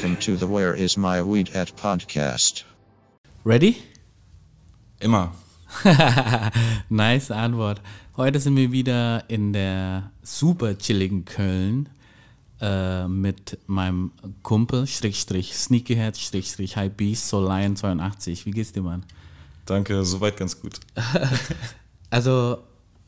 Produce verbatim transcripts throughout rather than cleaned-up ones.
Welcome to the Where Is My Weed At podcast. Ready? Immer. Nice Antwort. Heute sind wir wieder in der super chilligen Köln äh, mit meinem Kumpel, Schrägstrich Sneakerhead, Schrägstrich Hypebeast, Soul Lion zweiundachtzig. Wie geht's dir, Mann? Danke, soweit ganz gut. Also,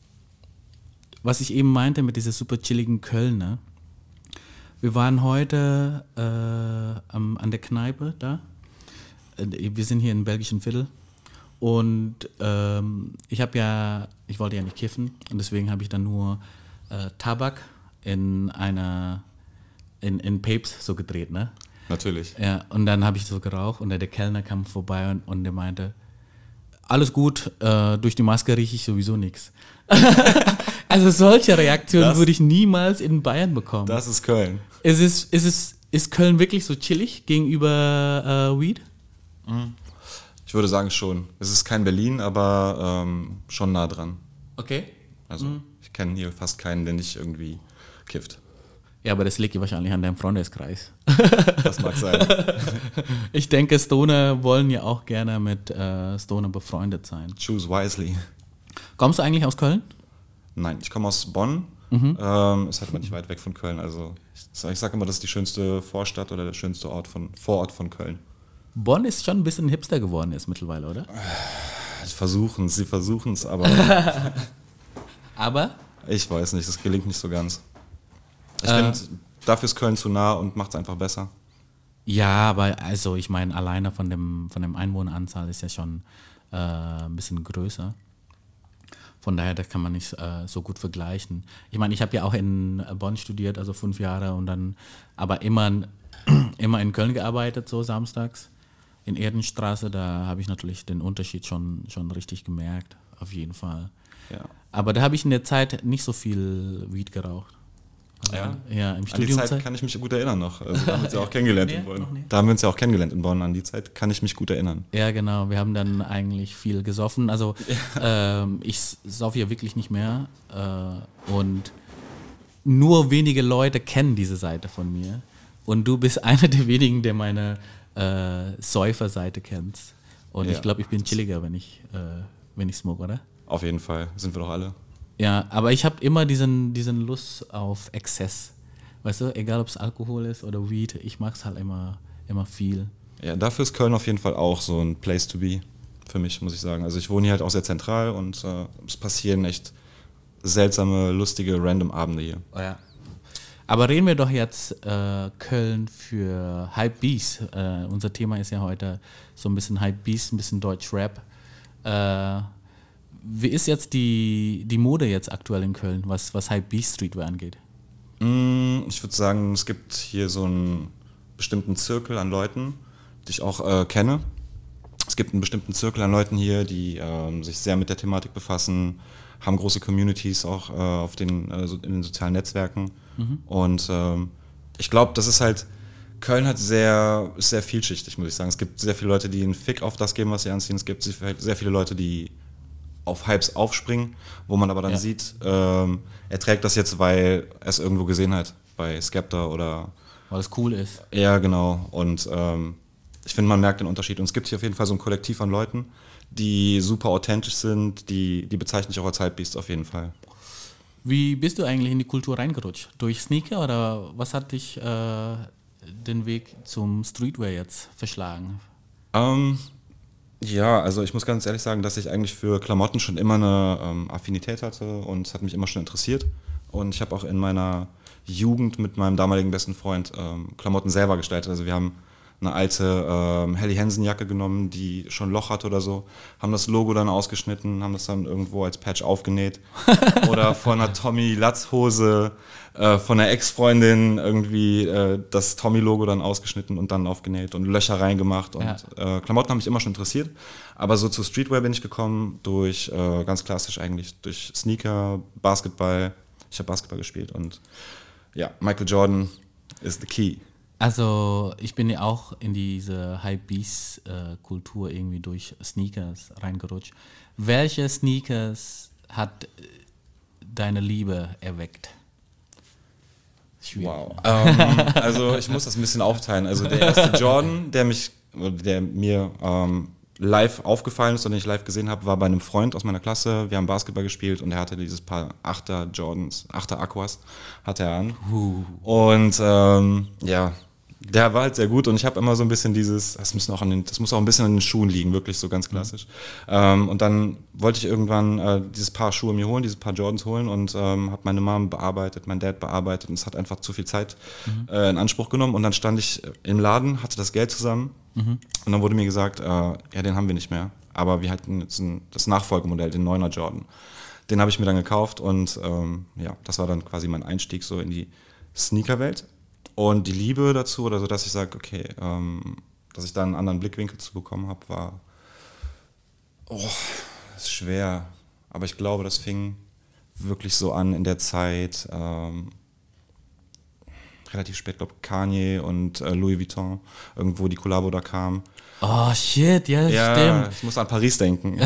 was ich eben meinte mit dieser super chilligen Köln, ne? Wir waren heute äh, am, an der Kneipe da. Wir sind hier im belgischen Viertel. Und ähm, ich habe ja, ich wollte ja nicht kiffen und deswegen habe ich dann nur äh, Tabak in einer, in, in Papes so gedreht, ne? Natürlich. Ja, und dann habe ich so geraucht und der Kellner kam vorbei und, und der meinte, alles gut, äh, durch die Maske rieche ich sowieso nichts. Also solche Reaktionen Das- würde ich niemals in Bayern bekommen. Das ist Köln. Ist, es, ist, es, ist Köln wirklich so chillig gegenüber äh, Weed? Ich würde sagen schon. Es ist kein Berlin, aber ähm, schon nah dran. Okay. Also ich kenne hier fast keinen, der nicht irgendwie kifft. Ja, aber das liegt ja wahrscheinlich an deinem Freundeskreis. Das mag sein. Ich denke, Stoner wollen ja auch gerne mit äh, Stoner befreundet sein. Choose wisely. Kommst du eigentlich aus Köln? Nein, ich komme aus Bonn. Mhm. Ähm, ist halt mal nicht weit weg von Köln. Also ich, ich sage immer, das ist die schönste Vorstadt oder der schönste Ort von, Vorort von Köln. Bonn ist schon ein bisschen hipster geworden jetzt mittlerweile, oder? Sie versuchen es, sie versuchen es, aber Aber ich weiß nicht, das gelingt nicht so ganz. Ich Äh. finde, dafür ist Köln zu nah und macht es einfach besser. ja, aber also ich meine, alleine von dem von dem Einwohneranzahl ist ja schon äh, ein bisschen größer. Von daher, das kann man nicht äh, so gut vergleichen. Ich meine, ich habe ja auch in Bonn studiert, also fünf Jahre und dann aber immer, immer in Köln gearbeitet, so samstags. In Erdenstraße, da habe ich natürlich den Unterschied schon, schon richtig gemerkt, auf jeden Fall. Ja. Aber da habe ich in der Zeit nicht so viel Weed geraucht. Also, Ja? Ja, im An die Studium. Zeit kann ich mich gut erinnern noch. Also, da haben wir uns ja auch kennengelernt Nee, in Bonn. noch nie. Da haben wir uns ja auch kennengelernt in Bonn. An die Zeit kann ich mich gut erinnern. Ja, genau. Wir haben dann eigentlich viel gesoffen. Also ähm, ich sauf hier wirklich nicht mehr. Äh, und nur wenige Leute kennen diese Seite von mir. Und du bist einer der wenigen, der meine äh, Säuferseite kennt. Und Ja. ich glaube, ich bin chilliger, wenn ich, äh, wenn ich smoke, oder? Auf jeden Fall. Sind wir doch alle. Ja, aber ich habe immer diesen, diesen Lust auf Exzess. Weißt du, egal ob es Alkohol ist oder Weed, ich mag es halt immer, immer viel. Ja, dafür ist Köln auf jeden Fall auch so ein Place to be. Für mich, muss ich sagen. Also ich wohne hier halt auch sehr zentral und äh, es passieren echt seltsame, lustige, random Abende hier. Oh ja. Aber reden wir doch jetzt äh, Köln für Hypebeast. Äh, unser Thema ist ja heute so ein bisschen Hypebeast, ein bisschen Deutsch-Rap. Äh, wie ist jetzt die, die Mode jetzt aktuell in Köln, was, was Hypebeast Streetwear angeht? Mm, Ich würde sagen, es gibt hier so einen bestimmten Zirkel an Leuten, die ich auch äh, kenne. Es gibt einen bestimmten Zirkel an Leuten hier, die ähm, sich sehr mit der Thematik befassen, haben große Communities auch äh, auf den, äh, so in den sozialen Netzwerken. Und ähm, ich glaube, das ist halt, Köln hat sehr, ist sehr vielschichtig, muss ich sagen. Es gibt sehr viele Leute, die einen Fick auf das geben, was sie anziehen. Es gibt sehr viele Leute, die auf Hypes aufspringen, wo man aber dann Ja. sieht, ähm, er trägt das jetzt, weil er es irgendwo gesehen hat, bei Skepta oder Weil es cool ist. ja, genau. Und ähm, ich finde, man merkt den Unterschied. Und es gibt hier auf jeden Fall so ein Kollektiv an Leuten, die super authentisch sind, die, die bezeichne ich auch als Hypebeast auf jeden Fall. Wie bist du eigentlich in die Kultur reingerutscht? Durch Sneaker oder was hat dich äh, den Weg zum Streetwear jetzt verschlagen? Ähm, ja, also ich muss ganz ehrlich sagen, dass ich eigentlich für Klamotten schon immer eine ähm, Affinität hatte und es hat mich immer schon interessiert. Und ich habe auch in meiner Jugend mit meinem damaligen besten Freund ähm, Klamotten selber gestaltet. Also wir haben eine alte ähm, Helly Hansen Jacke genommen, die schon ein Loch hatte oder so, haben das Logo dann ausgeschnitten, haben das dann irgendwo als Patch aufgenäht. Oder von einer Tommy Latz Hose äh, von einer Ex-Freundin irgendwie äh, das Tommy-Logo dann ausgeschnitten und dann aufgenäht und Löcher reingemacht. Und Ja. äh, Klamotten haben mich immer schon interessiert. Aber so zu Streetwear bin ich gekommen durch, äh, ganz klassisch eigentlich, durch Sneaker, Basketball. Ich habe Basketball gespielt und ja, Michael Jordan is the key. Also ich bin ja auch in diese Hypebeast-Kultur irgendwie durch Sneakers reingerutscht. Welche Sneakers hat äh, deine Liebe erweckt? schwierig. Wow. Ähm, also ich muss das ein bisschen aufteilen. Also der erste Jordan, der mich, der mir ähm, live aufgefallen ist und den ich live gesehen habe, war bei einem Freund aus meiner Klasse. Wir haben Basketball gespielt und er hatte dieses Paar Achter Jordans, Achter Aquas hatte er an. Uh. Und ähm, ja, der war halt sehr gut und ich habe immer so ein bisschen dieses, das, müssen auch an den, das muss auch ein bisschen an den Schuhen liegen, wirklich so ganz klassisch. Mhm. Ähm, und dann wollte ich irgendwann äh, dieses Paar Schuhe mir holen, dieses Paar Jordans holen und ähm, habe meine Mom bearbeitet, mein Dad bearbeitet und es hat einfach zu viel Zeit mhm. äh, in Anspruch genommen und dann stand ich im Laden, hatte das Geld zusammen mhm. und dann wurde mir gesagt, äh, ja, den haben wir nicht mehr, aber wir hatten jetzt ein, das Nachfolgemodell, den neuner Jordan. Den habe ich mir dann gekauft und ähm, ja, das war dann quasi mein Einstieg so in die Sneakerwelt. Und die Liebe dazu, oder so, dass ich sage, okay, ähm, dass ich da einen anderen Blickwinkel zu bekommen habe, war oh, das ist schwer. Aber ich glaube, das fing wirklich so an in der Zeit, ähm, relativ spät, glaube ich, Kanye und äh, Louis Vuitton, irgendwo die Kollabo da kam. Oh shit, ja, ja stimmt. Ich muss an Paris denken.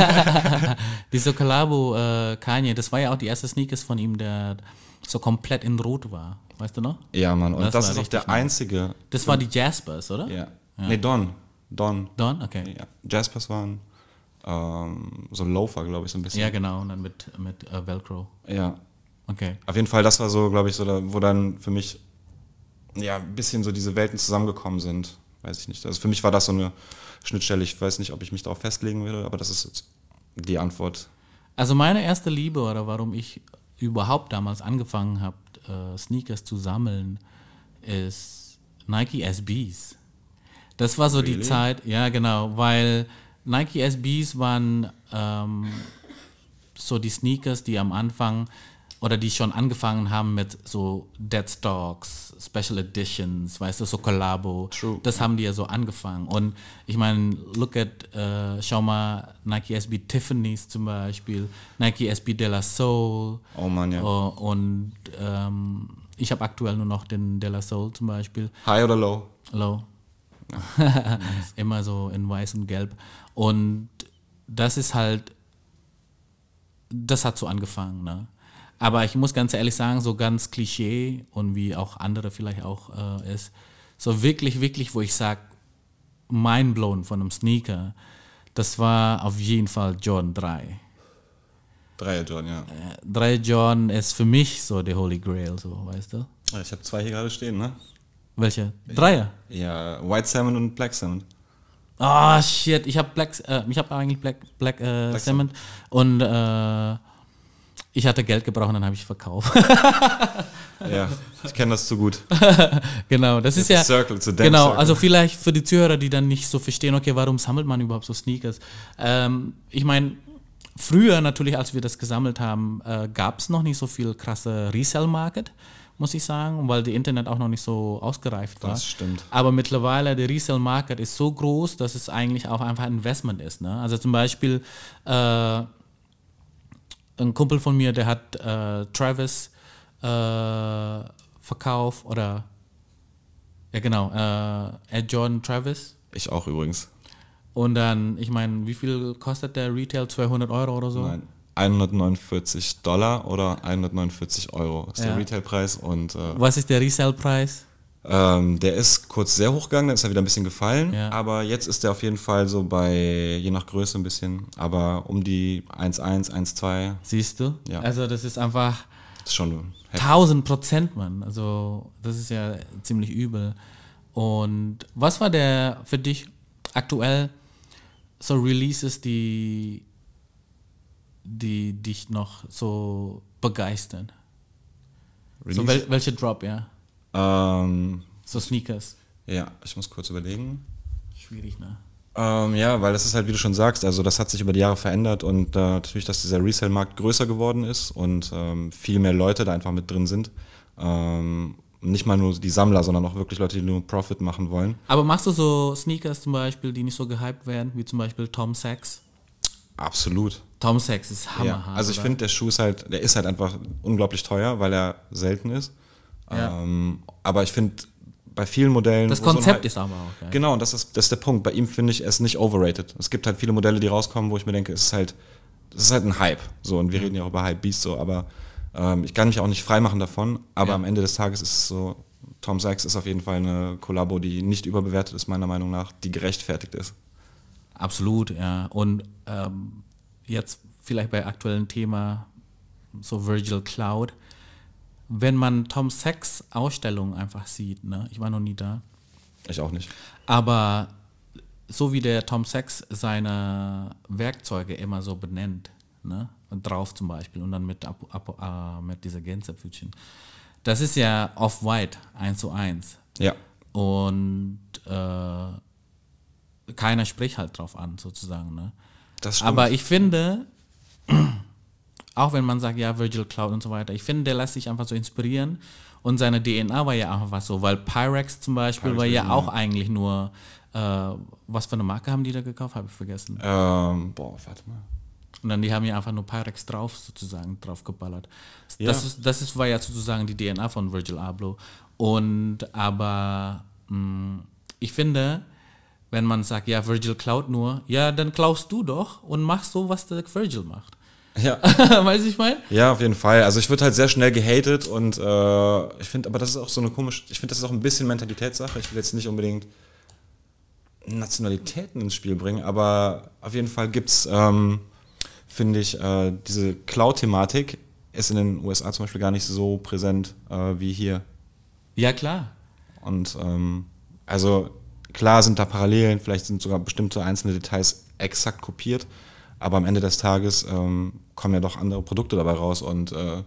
Diese Kollabo äh, Kanye, das war ja auch die erste Sneakers von ihm, der so komplett in Rot war. Weißt du noch? Ja, Mann. Und das, das ist auch der nice. einzige. Das war die Jaspers, oder? Ja. ja. Nee, Don. Don. Don, okay. Ja. Jaspers waren ähm, so Loafer, glaube ich, so ein bisschen. Ja, genau. Und dann mit, mit uh, Velcro. Ja. Okay. Auf jeden Fall, das war so, glaube ich, so, da, wo dann für mich ja ein bisschen so diese Welten zusammengekommen sind. Weiß ich nicht. Also für mich war das so eine Schnittstelle. Ich weiß nicht, ob ich mich darauf festlegen würde, aber das ist jetzt die Antwort. Also meine erste Liebe oder warum ich überhaupt damals angefangen habe, äh, Sneakers zu sammeln, ist Nike S Bs. Das war so really? Die Zeit, ja genau, weil Nike S Bs waren ähm, so die Sneakers, die am Anfang oder die schon angefangen haben mit so Deadstocks, Special Editions, weißt du, so Kollabo. True. Das haben die ja so angefangen. Und ich meine, look at, äh, schau mal, Nike S B Tiffany's zum Beispiel, Nike S B De La Soul. Oh Mann, ja. Uh, und ähm, ich habe aktuell nur noch den De La Soul zum Beispiel. High oder low? Low. Ja. Immer so in weiß und gelb. Und das ist halt, das hat so angefangen, ne? Aber ich muss ganz ehrlich sagen, so ganz Klischee und wie auch andere vielleicht auch äh, ist, so wirklich, wirklich, wo ich sage, mindblown von einem Sneaker, das war auf jeden Fall Jordan drei. Dreier Jordan, ja. Äh, drei Jordan ist für mich so der Holy Grail, so, weißt du? Ich habe zwei hier gerade stehen, ne? Welche? Dreier? Ja, White Salmon und Black Salmon. Ah, oh, shit, ich habe Black, äh, ich habe eigentlich Black, Black, äh, Black Salmon und äh, ich hatte Geld gebraucht und dann habe ich verkauft. Ja, ich kenne das zu gut. Genau, das it's ist ja. Circle, it's a genau, circle. also vielleicht für die Zuhörer, die dann nicht so verstehen, okay, warum sammelt man überhaupt so Sneakers? Ähm, ich meine, früher natürlich, als wir das gesammelt haben, äh, gab es noch nicht so viel krasse Resell-Market, muss ich sagen, weil das Internet auch noch nicht so ausgereift war. Das stimmt. Aber mittlerweile, der Resell-Market ist so groß, dass es eigentlich auch einfach ein Investment ist. Ne? Also zum Beispiel, äh, ein Kumpel von mir, der hat äh, Travis äh, verkauft oder ja genau, äh, Ed Jordan Travis. Ich auch übrigens. Und dann, ich meine, wie viel kostet der Retail? zweihundert Euro oder so? Nein, hundertneunundvierzig Dollar oder hundertneunundvierzig Euro ist Ja. der Retailpreis. Und äh, Was ist der Resale-Preis? ähm, der ist kurz sehr hoch gegangen, dann ist er wieder ein bisschen gefallen. Ja. Aber jetzt ist der auf jeden Fall so bei, je nach Größe ein bisschen, aber um die eins Komma eins, eins Komma zwei. Siehst du? Ja. Also das ist einfach Das ist schon heftig. tausend Prozent, Mann. Also das ist ja ziemlich übel. Und was war der für dich aktuell so Releases, die, die dich noch so begeistern? So wel, welche Drop, ja? Ähm, So Sneakers. ja, ich muss kurz überlegen. Schwierig, ne? Ähm, ja, weil das ist halt, wie du schon sagst, also das hat sich über die Jahre verändert und äh, natürlich, dass dieser Resale-Markt größer geworden ist und ähm, viel mehr Leute da einfach mit drin sind. Ähm, nicht mal nur die Sammler, sondern auch wirklich Leute, die nur Profit machen wollen. Aber machst du so Sneakers zum Beispiel, die nicht so gehypt werden, wie zum Beispiel Tom Sachs? Absolut. Tom Sachs ist Ja. hammerhart. Also ich oder? finde, der Schuh ist halt, der ist halt einfach unglaublich teuer, weil er selten ist. Ja. Ähm, aber ich finde, bei vielen Modellen... Das wo so ein Konzept Hype- ist aber auch geil. Genau, und das ist, das ist der Punkt. Bei ihm finde ich es nicht overrated. Es gibt halt viele Modelle, die rauskommen, wo ich mir denke, es ist halt, es ist halt ein Hype. So, und wir reden ja auch über Hype Beast so, aber Ähm, ich kann mich auch nicht freimachen davon, aber Ja. am Ende des Tages ist es so, Tom Sachs ist auf jeden Fall eine Kollabo, die nicht überbewertet ist, meiner Meinung nach, die gerechtfertigt ist. Absolut, ja. Und ähm, jetzt vielleicht bei aktuellen Thema, so Virgil Cloud, wenn man Tom Sachs Ausstellung einfach sieht, ne? Ich war noch nie da, Ich auch nicht. aber so wie der Tom Sachs seine Werkzeuge immer so benennt, ne? Und drauf zum Beispiel und dann mit, Apo, Apo, äh, mit dieser Gänsefüßchen. Das ist ja Off-White, eins zu eins. Ja. Und äh, keiner spricht halt drauf an, sozusagen. Ne? Das stimmt. Aber ich finde, auch wenn man sagt, ja, Virgil Cloud und so weiter, ich finde, der lässt sich einfach so inspirieren und seine D N A war ja einfach so, weil Pyrex zum Beispiel Pyrex war ja ja. auch eigentlich nur, äh, was für eine Marke haben die da gekauft, habe ich vergessen. Ähm, boah, warte mal. Und dann die haben ja einfach nur Pyrex drauf, sozusagen, drauf geballert. Ja. Das, ist, das ist, war ja sozusagen die D N A von Virgil Abloh. Und aber mh, ich finde, wenn man sagt, ja, Virgil klaut nur, ja, dann klaust du doch und machst so, was der Virgil macht. Ja. Weißt du, ich meine? Ja, auf jeden Fall. Also ich würde halt sehr schnell gehatet und äh, ich finde, aber das ist auch so eine komische, ich finde, das ist auch ein bisschen Mentalitätssache. Ich will jetzt nicht unbedingt Nationalitäten ins Spiel bringen, aber auf jeden Fall gibt es, ähm, finde ich, äh, diese Cloud-Thematik ist in den U S A zum Beispiel gar nicht so präsent äh, wie hier. Ja, klar. Und ähm, also klar sind da Parallelen, vielleicht sind sogar bestimmte einzelne Details exakt kopiert, aber am Ende des Tages ähm, kommen ja doch andere Produkte dabei raus und äh,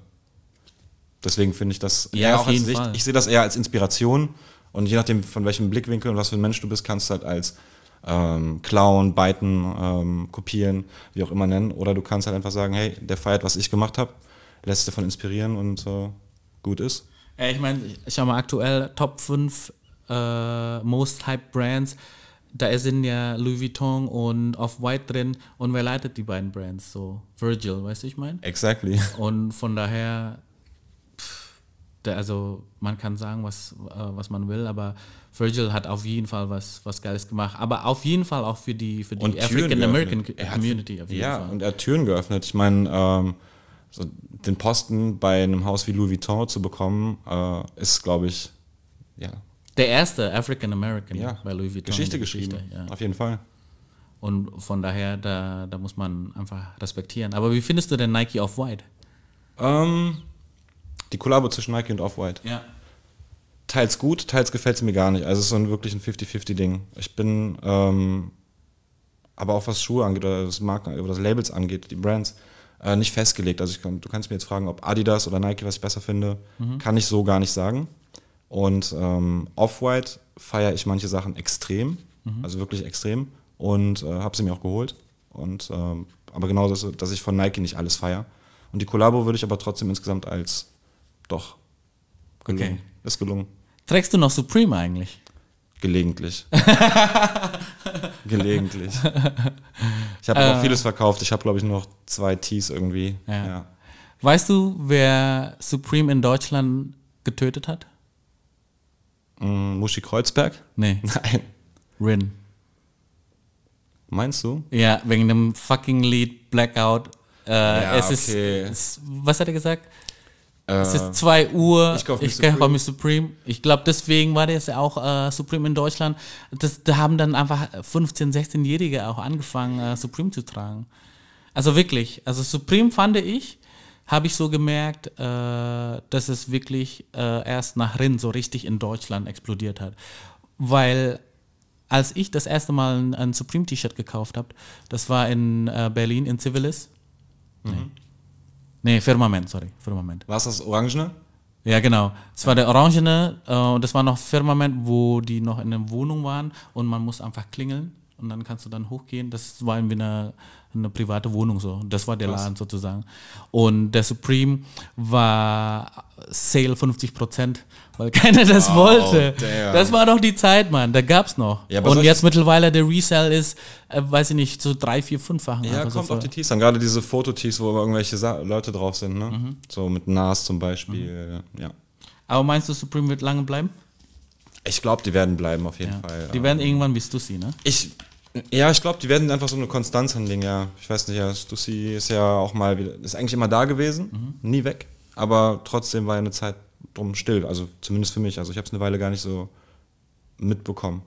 deswegen finde ich das Ja, eher auf auch als jeden Sicht, Fall. ich sehe das eher als Inspiration und je nachdem von welchem Blickwinkel und was für ein Mensch du bist, kannst du halt als ähm, Klauen, Biten, ähm, kopieren, wie auch immer nennen, oder du kannst halt einfach sagen, hey, der feiert, was ich gemacht habe, lässt sich davon inspirieren und äh, gut ist. Ja, ich meine, schau mal, aktuell Top fünf äh, Most Hyped Brands, da sind ja Louis Vuitton und Off-White drin und wer leitet die beiden Brands? So Virgil, weißt du, ich meine? Exactly. Und von daher, pff, der, also man kann sagen, was, äh, was man will, aber Virgil hat auf jeden Fall was, was Geiles gemacht. Aber auf jeden Fall auch für die, für die Und Türen African American geöffnet. Er hat- Community. Auf jeden Ja, Fall. und er hat Türen geöffnet. Ich meine, ähm, so den Posten bei einem Haus wie Louis Vuitton zu bekommen, äh, ist, glaube ich, ja, Der erste African American ja bei Louis Vuitton. Geschichte in der geschrieben. ja. Auf jeden Fall. Und von daher, da, da muss man einfach respektieren. Aber wie findest du denn Nike Off-White? Ähm, die Kollabo zwischen Nike und Off-White. Ja. Teils gut, teils gefällt es mir gar nicht. Also es ist so ein wirklich ein fifty fifty Ding. Ich bin, ähm, aber auch was Schuhe angeht oder das Marken oder das Labels angeht, die Brands, äh, nicht festgelegt. Also ich kann, du kannst mir jetzt fragen, ob Adidas oder Nike, was ich besser finde, Mhm. kann ich so gar nicht sagen. Und ähm, Off-White feiere ich manche Sachen extrem, Mhm. also wirklich extrem, und äh, habe sie mir auch geholt. Und ähm, aber genau, dass, dass ich von Nike nicht alles feiere. Und die Kollabo würde ich aber trotzdem insgesamt als doch gelungen. Okay. Ist gelungen. Trägst du noch Supreme eigentlich? Gelegentlich. Gelegentlich. Ich habe auch vieles verkauft. Ich habe, glaube ich, nur noch zwei Tees irgendwie. Ja. Ja. Weißt du, wer Supreme in Deutschland getötet hat? Mm, Muschi Kreuzberg? Nee, Nein. Rin. Meinst du? Ja, wegen dem fucking Lied Blackout. Äh, Ja, es ist, okay. es, was hat er gesagt? Äh, Es ist zwei Uhr, ich kauf mir ich kaufe Supreme. mir Supreme. Ich glaube, deswegen war das ja auch äh, Supreme in Deutschland. Das, da haben dann einfach fünfzehn-, sechzehnjährige auch angefangen, äh, Supreme zu tragen. Also wirklich, also Supreme fand ich, habe ich so gemerkt, äh, dass es wirklich äh, erst nach Rin so richtig in Deutschland explodiert hat. Weil als ich das erste Mal ein, ein Supreme-T-Shirt gekauft habe, das war in äh, Berlin, in Civilis. Nee. nee, Firmament, sorry, Firmament. War es das Orangene? Ja, genau. Es war der Orangene äh, und das war noch Firmament, wo die noch in der Wohnung waren und man muss einfach klingeln und dann kannst du dann hochgehen. Das war irgendwie eine, eine private Wohnung so. Das war der Krass. Laden sozusagen. Und der Supreme war Sale fünfzig Prozent, weil keiner das Wow, wollte. damn. Das war doch die Zeit, Mann. Da gab's noch. Ja, aber und solche- jetzt mittlerweile der Resell ist, äh, weiß ich nicht, so drei, vier, fünffachen. Ja, einfach kommt so auf die Tees an. Gerade diese Fototees, wo irgendwelche Sa Leute drauf sind, ne? Mhm. So mit Nas zum Beispiel. Ja. Aber meinst du, Supreme wird lange bleiben? Ich glaube, die werden bleiben auf jeden Ja. Fall. Die werden irgendwann wie Stussy, ne? Ich, ja, ich glaube, die werden einfach so eine Konstanz anlegen, ja. Ich weiß nicht, ja, Stussy ist ja auch mal wieder, ist eigentlich immer da gewesen, nie weg. aber trotzdem war ja eine Zeit drum still, also zumindest für mich. Also ich habe es eine Weile gar nicht so mitbekommen.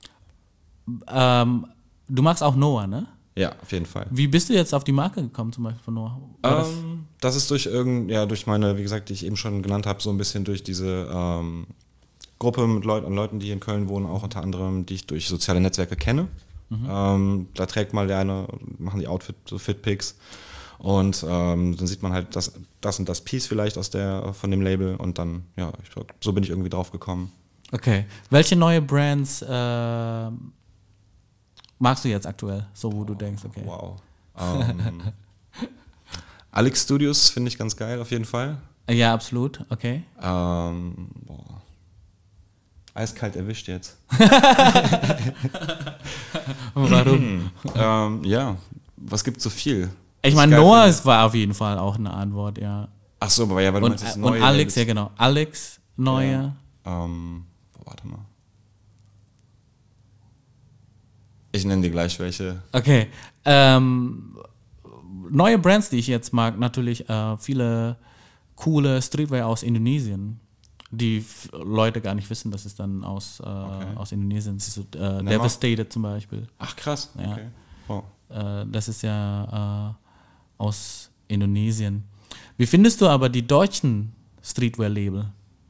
Ähm, du magst auch Noah, ne? Ja, auf jeden Fall. Wie bist du jetzt auf die Marke gekommen, zum Beispiel von Noah? War das- Ähm, das ist durch irgend, ja, durch meine, wie gesagt, die ich eben schon genannt habe, so ein bisschen durch diese ähm, Gruppe mit Leuten, an Leuten, die in Köln wohnen, auch unter anderem, die ich durch soziale Netzwerke kenne. Ähm, da trägt mal der eine, machen die Outfit, so Fitpics und ähm, dann sieht man halt das, das und das Piece vielleicht aus der, von dem Label und dann, ja, ich, glaub, so bin ich irgendwie drauf gekommen. Okay. Welche neue Brands äh, magst du jetzt aktuell, so wo du denkst, okay. Wow. Ähm, Alex Studios finde ich ganz geil auf jeden Fall. Ja, absolut, okay. Ähm, boah. Eiskalt erwischt jetzt. Warum? ähm, ja, was gibt so viel? Ich Was meine, geil Noah finde. ist, war auf jeden Fall auch eine Antwort, ja. Ach so, aber ja, weil du Und, meinst, das und neue Alex, ja Labels. genau. Alex, neue. Ja. Ähm, boah, warte mal. Ich nenne dir gleich welche. Okay. Ähm, neue Brands, die ich jetzt mag, natürlich äh, viele coole Streetwear aus Indonesien, die f- Leute gar nicht wissen, dass es dann aus, äh, aus Indonesien ist. So, äh, mal. Devastated zum Beispiel. Ach krass, Ja. okay. Wow. Äh, das ist ja äh, aus Indonesien. Wie findest du aber die deutschen Streetwear-Label?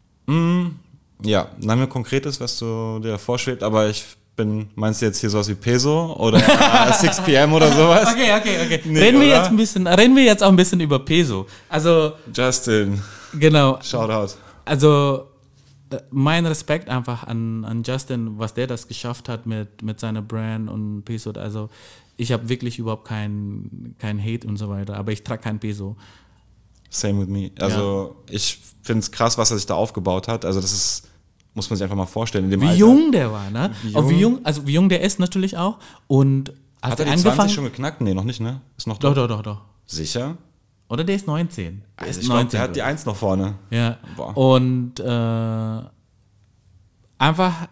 Ja, nenn mir Konkretes, was du dir vorschwebt, aber ich bin, meinst du jetzt hier sowas wie Peso oder äh, six p m oder sowas? Okay, okay, okay. Nee, reden, wir oder? jetzt ein bisschen, reden wir jetzt auch ein bisschen über Peso. Also, Justin, genau. Shoutout. Also, äh, mein Respekt einfach an, an Justin, was der das geschafft hat mit, mit seiner Brand und Peso. Also, ich habe wirklich überhaupt keinen kein Hate und so weiter, aber ich trage kein Peso. Same with me. Also ich finde es krass, was er sich da aufgebaut hat. Also das ist, muss man sich einfach mal vorstellen. In dem Wie Alter. jung der war, ne? Wie Auch wie jung? jung, also wie jung der ist natürlich auch. Und als Hat er er die angefangen zwanzig schon geknackt? Nee, noch nicht, ne? Ist noch Doch, doch, doch, doch. Sicher? Oder der ist neunzehn. Der Also ist ich glaube, neunzehn, der hat die glaub Eins noch vorne. ich. Ja. Boah. Und äh, einfach,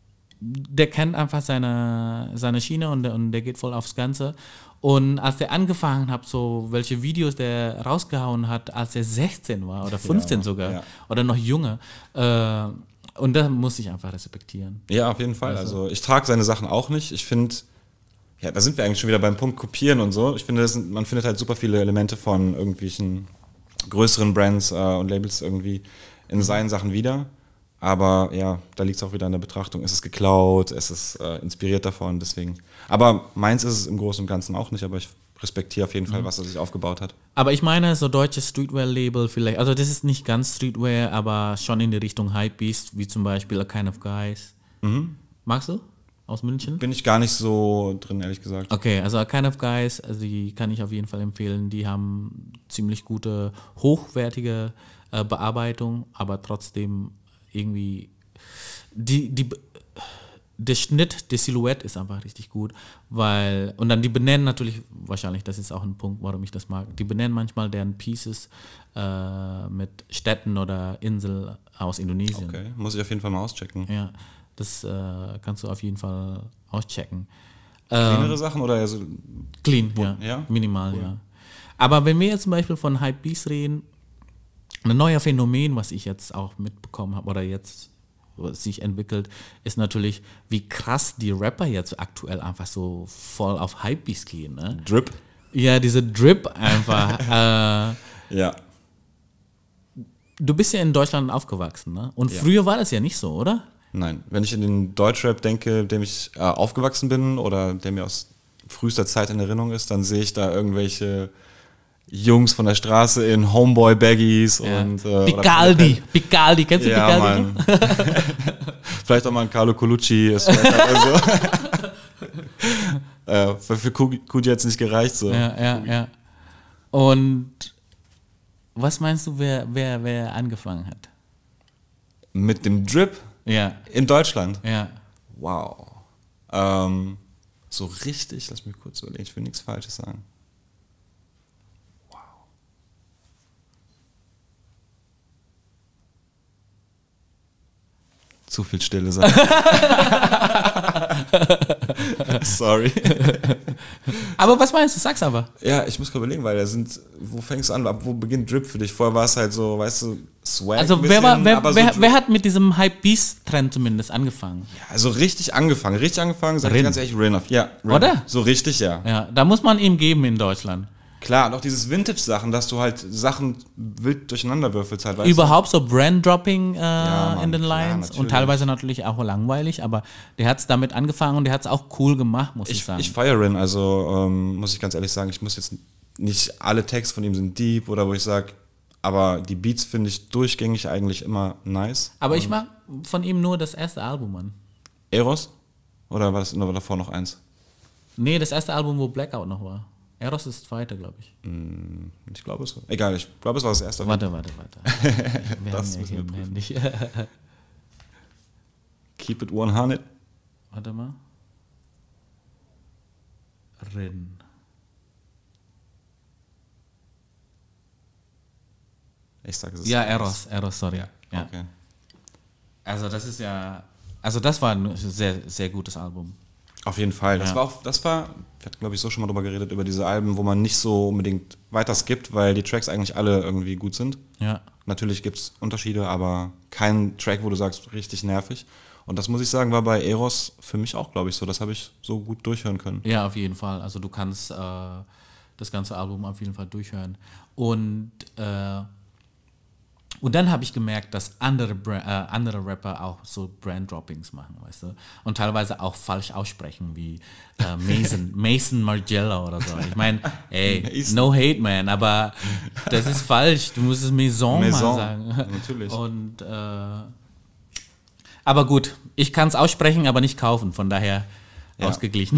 der kennt einfach seine, seine Schiene und der, und der geht voll aufs Ganze. Und als der angefangen hat, so welche Videos der rausgehauen hat, als er sechzehn war oder fünfzehn Ja, sogar ja. oder noch jünger, äh, und das muss ich einfach respektieren. Ja, auf jeden Fall. Also ich trage seine Sachen auch nicht. Ich finde, ja, da sind wir eigentlich schon wieder beim Punkt Kopieren und so. Ich finde, das sind, man findet halt super viele Elemente von irgendwelchen größeren Brands äh, und Labels irgendwie in seinen Sachen wieder. Aber ja, da liegt es auch wieder an der Betrachtung. Es ist geklaut, es ist äh, inspiriert davon, deswegen. Aber meins ist es im Großen und Ganzen auch nicht, aber ich respektiere auf jeden Fall, was er sich aufgebaut hat. Aber ich meine, so deutsche Streetwear-Label vielleicht, also das ist nicht ganz Streetwear, aber schon in die Richtung Hypebeast, wie zum Beispiel A Kind of Guys. Magst du? Aus München? Bin ich gar nicht so drin, ehrlich gesagt. Okay, also A Kind of Guys, also die kann ich auf jeden Fall empfehlen. Die haben ziemlich gute, hochwertige äh, Bearbeitung, aber trotzdem irgendwie die, die, der Schnitt, die Silhouette ist einfach richtig gut, weil, und dann die benennen natürlich, wahrscheinlich, das ist auch ein Punkt, warum ich das mag, die benennen manchmal deren Pieces äh, mit Städten oder Inseln aus Indonesien. Okay, muss ich auf jeden Fall mal auschecken. Ja, das äh, kannst du auf jeden Fall auschecken. Kleinere Ähm, Sachen oder so? clean, ja. ja? Minimal, ja. Aber wenn wir jetzt zum Beispiel von Hypebeast reden, ein neuer Phänomen, was ich jetzt auch mitbekommen habe oder jetzt was sich entwickelt, ist natürlich, wie krass die Rapper jetzt aktuell einfach so voll auf Hypebeast gehen. Ne? Drip? Ja, diese Drip einfach. äh, Ja. du bist ja in Deutschland aufgewachsen, ne? Und Ja. früher war das ja nicht so, oder? Nein, wenn ich in den Deutschrap denke, dem ich äh, aufgewachsen bin oder der mir aus frühester Zeit in Erinnerung ist, dann sehe ich da irgendwelche Jungs von der Straße in Homeboy-Baggies Ja. und äh, Picaldi, Picaldi, kennst du ja, Picaldi? Mann. Vielleicht auch mal ein Carlo Colucci ist oder so. äh, für für Kuji hat es nicht gereicht. So. Ja, ja, ja. Und was meinst du, wer, wer, wer angefangen hat? Mit dem Drip Ja, in Deutschland. ja. Wow. Ähm, so richtig, lass mich kurz überlegen, ich will nichts Falsches sagen. Wow. Zu viel Stille sein. Sorry. Aber was meinst du? Sag's aber. Ja, ich muss gerade überlegen, weil da sind, wo fängst du an, ab wo beginnt Drip für dich? Vorher war es halt so, weißt du, Swag Also ein wer, war, bisschen, wer, aber wer, so wer hat mit diesem Hype-Beast-Trend zumindest angefangen? Also richtig angefangen, richtig angefangen, sag ich Rin. ganz ehrlich, Rin auf. Ja, Rin. Oder? So richtig, ja. Ja, da muss man ihm geben in Deutschland. Klar, und auch dieses Vintage-Sachen, dass du halt Sachen wild durcheinander würfelst halt, weißt Überhaupt so Brand-Dropping äh, Mann, in den klar, Lines natürlich. und teilweise natürlich auch langweilig, aber der hat es damit angefangen und der hat es auch cool gemacht, muss du? ich, Ich, sagen. ich feiere Rin, also ähm, muss ich ganz ehrlich sagen, ich muss jetzt nicht alle Texte von ihm sind deep oder wo ich sage, aber die Beats finde ich durchgängig eigentlich immer nice. aber ich mag von ihm nur das erste Album, Mann. Eros? Oder war das nur davor noch eins? Nee, das erste Album, wo Blackout noch war. Eros ist das zweite, glaube ich. Ich glaube es. Egal, ich glaube es war das erste. Warte, warte, warte. Wir Das haben ja müssen hier wir im Handy. Keep it hundert. Warte mal. Rin. Ich sage es ist Ja, Eros. Eros, Eros, sorry. Ja. Okay. Also das ist ja, also das war ein sehr, sehr gutes Album. Auf jeden Fall. Das Ja. war auch, das war, wir hatten glaube ich so schon mal drüber geredet, über diese Alben, wo man nicht so unbedingt weiter skippt, weil die Tracks eigentlich alle irgendwie gut sind. Ja. Natürlich gibt es Unterschiede, aber kein Track, wo du sagst, richtig nervig. Und das muss ich sagen, war bei Eros für mich auch, glaube ich, so. Das habe ich so gut durchhören können. Ja, auf jeden Fall. Also du kannst äh, das ganze Album auf jeden Fall durchhören. Und, äh, und dann habe ich gemerkt, dass andere, Bra äh, andere Rapper auch so Brand-Droppings machen, weißt du? Und teilweise auch falsch aussprechen, wie äh, Mason, Mason Margiela oder so. Ich meine, ey, Mason. no hate, man, aber das ist falsch. Du musst es Maison, Maison, mal sagen. natürlich. Und äh, aber gut, ich kann es aussprechen, aber nicht kaufen, von daher Ja. ausgeglichen.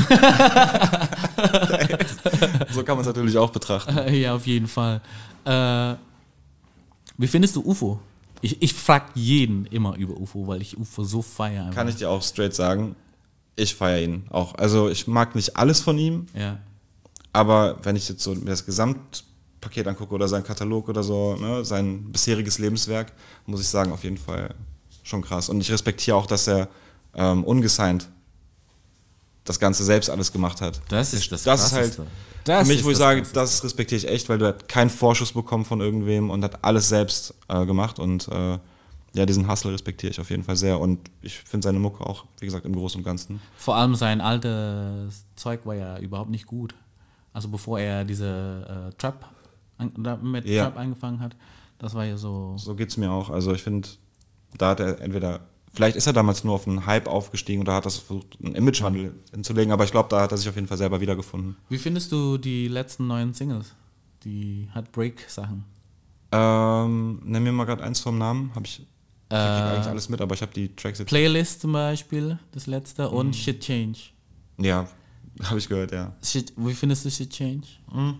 So kann man es natürlich auch betrachten. Ja, auf jeden Fall. Äh, wie findest du U F O? Ich, ich frage jeden immer über U F O, weil ich U F O so feiere. einfach. Kann ich dir auch straight sagen, ich feiere ihn auch. Also ich mag nicht alles von ihm, Ja. aber wenn ich jetzt so mir das Gesamtpaket angucke oder seinen Katalog oder so, ne, sein bisheriges Lebenswerk, muss ich sagen, auf jeden Fall schon krass. Und ich respektiere auch, dass er ähm, ungesigned das Ganze selbst alles gemacht hat. Das ist das Das ist halt Krasseste. Das für mich, ist wo ich das sage, Krasseste. das respektiere ich echt, weil du hat keinen Vorschuss bekommen von irgendwem und hat alles selbst äh, gemacht und äh, ja, diesen Hustle respektiere ich auf jeden Fall sehr und ich finde seine Mucke auch, wie gesagt, im Großen und Ganzen. Vor allem sein altes Zeug war ja überhaupt nicht gut. Also bevor er diese äh, Trap an, da mit Ja. Trap angefangen hat, das war ja so. So geht es mir auch. Also ich finde, da hat er entweder, vielleicht ist er damals nur auf einen Hype aufgestiegen oder hat das versucht, einen Imagewandel hinzulegen, aber ich glaube, da hat er sich auf jeden Fall selber wiedergefunden. Wie findest du die letzten neuen Singles? Die Heartbreak-Sachen. Ähm, nenn mir mal gerade eins vom Namen. Hab ich ich krieg Äh, eigentlich alles mit, aber ich habe die Tracks jetzt. Playlist zum Beispiel, das letzte, Mhm. und Shit Change. Ja, habe ich gehört, ja. Shit, wie findest du Shit Change?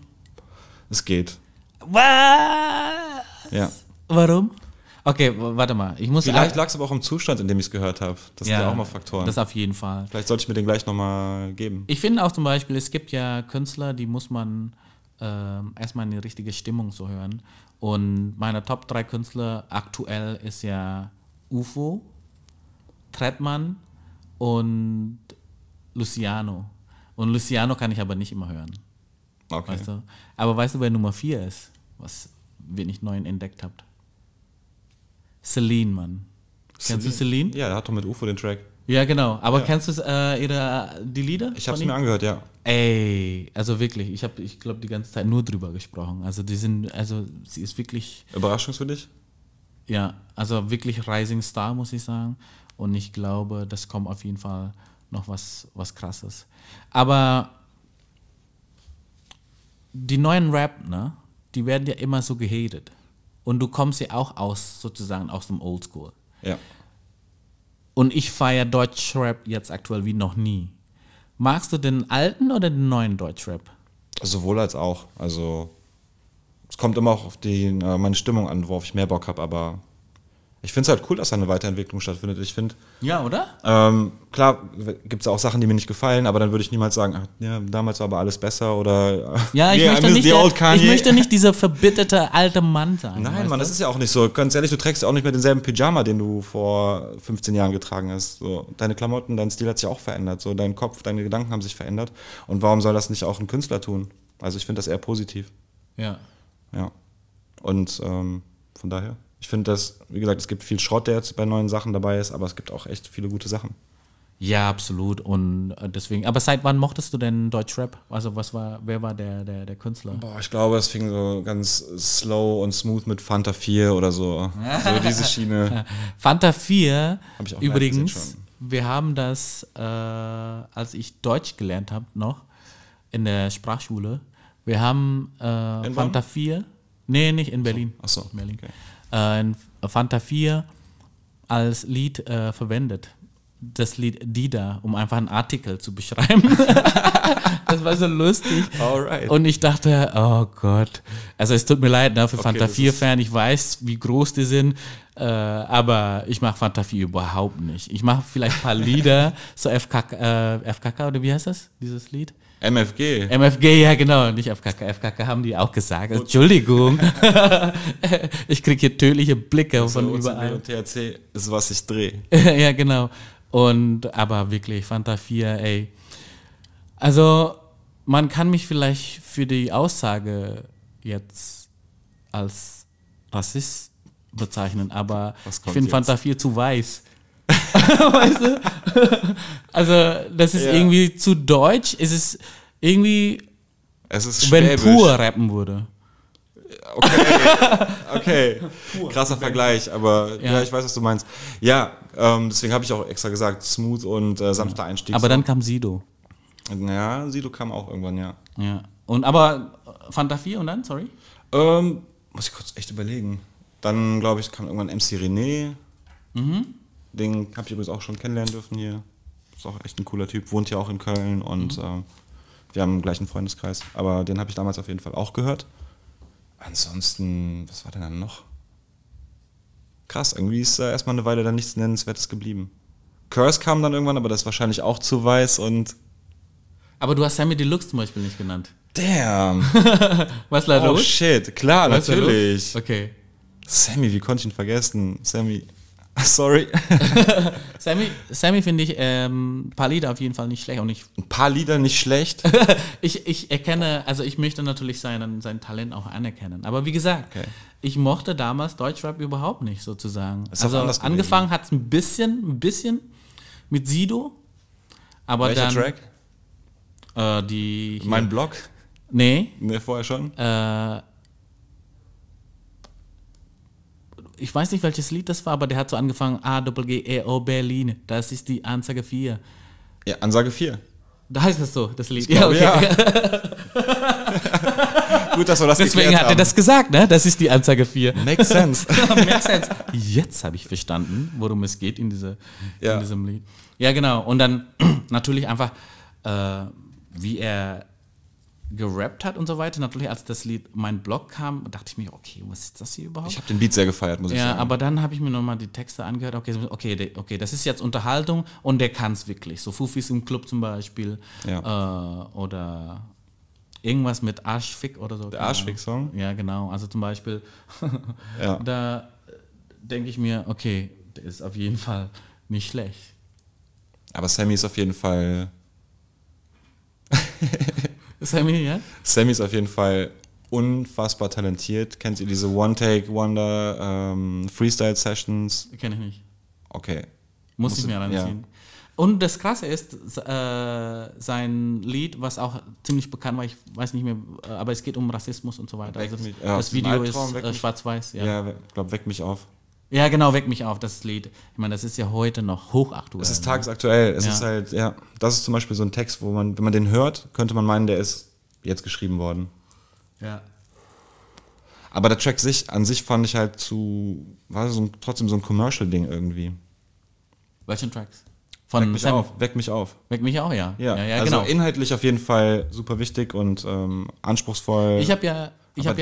Es geht. Was? Ja. Warum? Okay, w- warte mal. Ich muss Vielleicht lag es aber auch im Zustand, in dem ich es gehört habe. Das sind ja auch mal Faktoren. Das auf jeden Fall. Vielleicht sollte ich mir den gleich nochmal geben. Ich finde auch zum Beispiel, es gibt ja Künstler, die muss man ähm, erstmal in die richtige Stimmung so hören. Und meine Top drei Künstler aktuell ist ja U F O, Trettmann und Luciano. Und Luciano kann ich aber nicht immer hören. Okay. Weißt du? Aber weißt du, wer Nummer vier ist? Was wir nicht neu entdeckt habt? Celine, Mann. Kennst du Celine? Ja, er hat doch mit U F O den Track. Ja, genau. Aber Ja. kennst du äh, ihre, die Lieder? Ich habe es von mir ihm? angehört, ja. Ey, also wirklich, ich habe, ich glaube, die ganze Zeit nur drüber gesprochen. Also die sind, also sie ist wirklich, Überraschung für dich? ja, also wirklich Rising Star, muss ich sagen. Und ich glaube, das kommt auf jeden Fall noch was, was Krasses. Aber die neuen Rap, ne, die werden ja immer so gehatet. Und du kommst ja auch aus, sozusagen aus dem Oldschool. Ja. Und ich feiere Deutschrap jetzt aktuell wie noch nie. Magst du den alten oder den neuen Deutschrap? Sowohl als auch. Also, es kommt immer auch auf die, äh, meine Stimmung an, worauf ich mehr Bock habe, aber ich Ich finde es halt cool, dass da eine Weiterentwicklung stattfindet. Ich finde, Ja, oder? ähm, klar gibt es auch Sachen, die mir nicht gefallen, aber dann würde ich niemals sagen, ach, ja, damals war aber alles besser oder Ja, ich, yeah, möchte I miss nicht the der, old Kanye. ich möchte nicht dieser verbitterte alte Mann sein. Nein, weißt Mann, du? das ist ja auch nicht so. Ganz ehrlich, du trägst ja auch nicht mehr denselben Pyjama, den du vor fünfzehn Jahren getragen hast. So, deine Klamotten, dein Stil hat sich auch verändert. So, dein Kopf, deine Gedanken haben sich verändert. Und warum soll das nicht auch ein Künstler tun? Also ich finde das eher positiv. Ja. Ja. Und ähm, von daher, ich finde das, wie gesagt, es gibt viel Schrott, der jetzt bei neuen Sachen dabei ist, aber es gibt auch echt viele gute Sachen. Ja, absolut. Und äh, deswegen, aber seit wann mochtest du denn Deutschrap? Also was war, wer war der, der, der Künstler? Boah, ich glaube, es fing so ganz slow und smooth mit Fanta vier oder so. So diese Schiene. Fanta vier, Hab ich auch live übrigens, gesehen schon. wir haben das, äh, als ich Deutsch gelernt habe noch, in der Sprachschule, wir haben äh, In Fanta vier, nee, nicht in Berlin. Ach so, In Berlin. okay. Äh, in Fanta vier als Lied äh, verwendet. Das Lied Dida, um einfach einen Artikel zu beschreiben. Das war so lustig. Alright. Und ich dachte, oh Gott. Also es tut mir leid, ne, für Okay, Fanta das vier-Fan, ich weiß, wie groß die sind, äh, aber ich mache Fanta vier überhaupt nicht. Ich mache vielleicht ein paar Lieder, so F K K, äh, F K K oder wie heißt das, dieses Lied? M F G. M F G, ja genau, nicht F K K. F K K haben die auch gesagt. Entschuldigung. Ich kriege hier tödliche Blicke So, von O C B überall. und T H C ist, was ich drehe. Ja, genau. Und, aber wirklich, Fanta vier, ey. Also, man kann mich vielleicht für die Aussage jetzt als Rassist bezeichnen, aber Was ich kommt finde jetzt? Fanta vier zu weiß. Weißt du? Also, das ist Ja. irgendwie zu deutsch. Es ist irgendwie, Es ist wenn schwäbisch. Pur rappen würde. Okay, okay. Krasser Vergleich, aber ja. Ja. ich weiß, was du meinst. Ja, ähm, deswegen habe ich auch extra gesagt, smooth und äh, sanfter Einstieg. Aber so. dann kam Sido. Ja, Sido kam auch irgendwann, ja. Ja. Und aber Fanta vier und dann, sorry? Ähm, muss ich kurz echt überlegen. Dann, glaube ich, kam irgendwann M C René. Mhm. Den habe ich übrigens auch schon kennenlernen dürfen hier. Ist auch echt ein cooler Typ, wohnt hier auch in Köln und Mhm. ähm, wir haben den gleichen Freundeskreis. Aber den habe ich damals auf jeden Fall auch gehört. Ansonsten, was war denn dann noch? Krass, irgendwie ist da erstmal eine Weile dann nichts Nennenswertes geblieben. Curse kam dann irgendwann, aber das ist wahrscheinlich auch zu weiß und Aber du hast Sammy Deluxe zum Beispiel nicht genannt. damn. Was war Oh los? shit, klar, Was war los? natürlich. Okay. Sammy, wie konnte ich ihn vergessen? Sammy, sorry. Sammy, Sammy finde ich ähm, ein paar Lieder auf jeden Fall nicht schlecht. Und ich, Ein paar Lieder nicht schlecht. ich, ich erkenne, also ich möchte natürlich sein, sein Talent auch anerkennen. Aber wie gesagt, Okay. ich mochte damals Deutschrap überhaupt nicht sozusagen. Ist auch Also anders gewesen. angefangen hat es ein bisschen, ein bisschen mit Sido. Aber Welcher dann Track? Äh, die hier- Mein Blog? Nee, Ne, vorher schon? äh, ich weiß nicht, welches Lied das war, aber der hat so angefangen, A G G E O Berlin, das ist die Anzeige vier. Ja, Ansage vier. Da heißt das so, das Lied. glaube, ja, okay. Gut, dass wir das Deswegen geklärt hat er das gesagt, ne? Das ist die Anzeige vier. haben. Makes sense. Makes sense. Jetzt habe ich verstanden, worum es geht in, diese, Ja. in diesem Lied. Ja, genau. Und dann natürlich einfach, äh, wie er gerappt hat und so weiter. Natürlich, als das Lied Mein Blog kam, dachte ich mir, okay, was ist das hier überhaupt? Ich habe den Beat sehr gefeiert, muss ich Ja, sagen. aber dann habe ich mir nochmal die Texte angehört. Okay, so- okay, de- okay, das ist jetzt Unterhaltung und der kann es wirklich. So Fufis im Club zum Beispiel. Ja. Äh, oder irgendwas mit Arschfick oder so. Der Arschfick-Song? Ja, genau. Also zum Beispiel, Ja. da denke ich mir, okay, der ist auf jeden Fall nicht schlecht. Aber Sammy ist auf jeden Fall. Sammy, ja? Sammy ist auf jeden Fall unfassbar talentiert. Kennt ihr diese One-Take-Wonder ähm, Freestyle-Sessions? Kenne ich nicht. Okay. Muss Musst ich mir du- reinziehen. Und das Krasse ist, äh, sein Lied, was auch ziemlich bekannt war, ich weiß nicht mehr, äh, aber es geht um Rassismus und so weiter. Weck Also mich- das ja, das aus dem Video Albtraum, ist Weck äh, mich- schwarz-weiß. Ja. Ja, ich glaube, weck mich auf. ja, genau, Weck mich auf, das Lied. Ich meine, das ist ja heute noch hochaktuell. Es ist ne? tagesaktuell. Es Ja. ist halt, ja, das ist zum Beispiel so ein Text, wo man, wenn man den hört, könnte man meinen, der ist jetzt geschrieben worden. Ja. Aber der Track sich, an sich fand ich halt zu, war so ein, trotzdem so ein Commercial-Ding irgendwie. Welchen Tracks? Weck Von mich Sam. auf, weck mich auf. Weck mich auch, ja. Ja, ja, ja also genau. inhaltlich auf jeden Fall super wichtig und ähm, anspruchsvoll. Ich habe ja, ich Aber- habe ja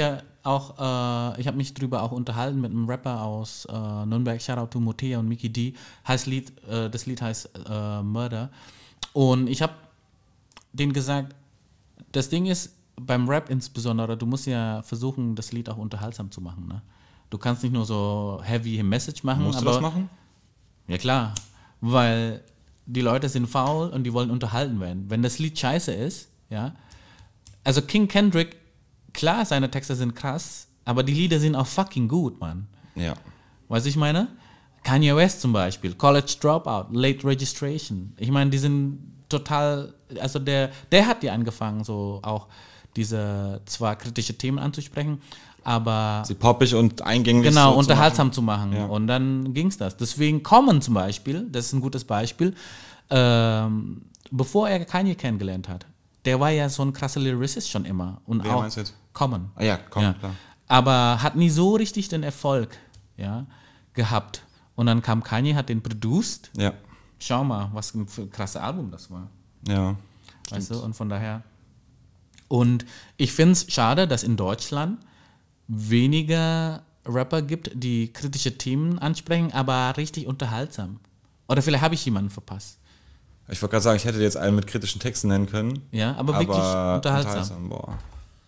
auch, äh, ich habe mich drüber auch unterhalten mit einem Rapper aus äh, Nürnberg, Shoutout to Motea und Mickey D. Heißt Lied, äh, das Lied heißt äh, Murder. Und ich habe denen gesagt, das Ding ist, beim Rap insbesondere, du musst ja versuchen, das Lied auch unterhaltsam zu machen. Ne? Du kannst nicht nur so heavy Message machen. Musst aber, du das machen? Ja klar, weil die Leute sind faul und die wollen unterhalten werden. Wenn das Lied scheiße ist, ja, also King Kendrick, klar, seine Texte sind krass, aber die Lieder sind auch fucking gut, Mann. Ja. Weißt du, ich meine? Kanye West zum Beispiel, College Dropout, Late Registration. Ich meine, die sind total, also der, der hat ja angefangen, so auch diese zwar kritische Themen anzusprechen, aber Sie poppig und eingänglich genau, so unterhaltsam zu machen. zu machen. Ja. Und dann ging es das. Deswegen Common zum Beispiel, das ist ein gutes Beispiel, ähm, bevor er Kanye kennengelernt hat, der war ja so ein krasser Lyricist schon immer. Und Wer auch meinst du jetzt? Common. Ah ja, komm, Ja. klar. Aber hat nie so richtig den Erfolg, ja, gehabt. Und dann kam Kanye, hat den produced. Ja. Schau mal, was ein für ein krasses Album das war. Ja. Weißt du, und von daher. Und ich finde es schade, dass in Deutschland weniger Rapper gibt, die kritische Themen ansprechen, aber richtig unterhaltsam. Oder vielleicht habe ich jemanden verpasst. Ich wollte gerade sagen, ich hätte jetzt einen mit kritischen Texten nennen können. Ja, aber wirklich unterhaltsam. Boah.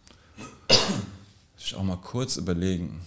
Ich auch mal kurz überlegen.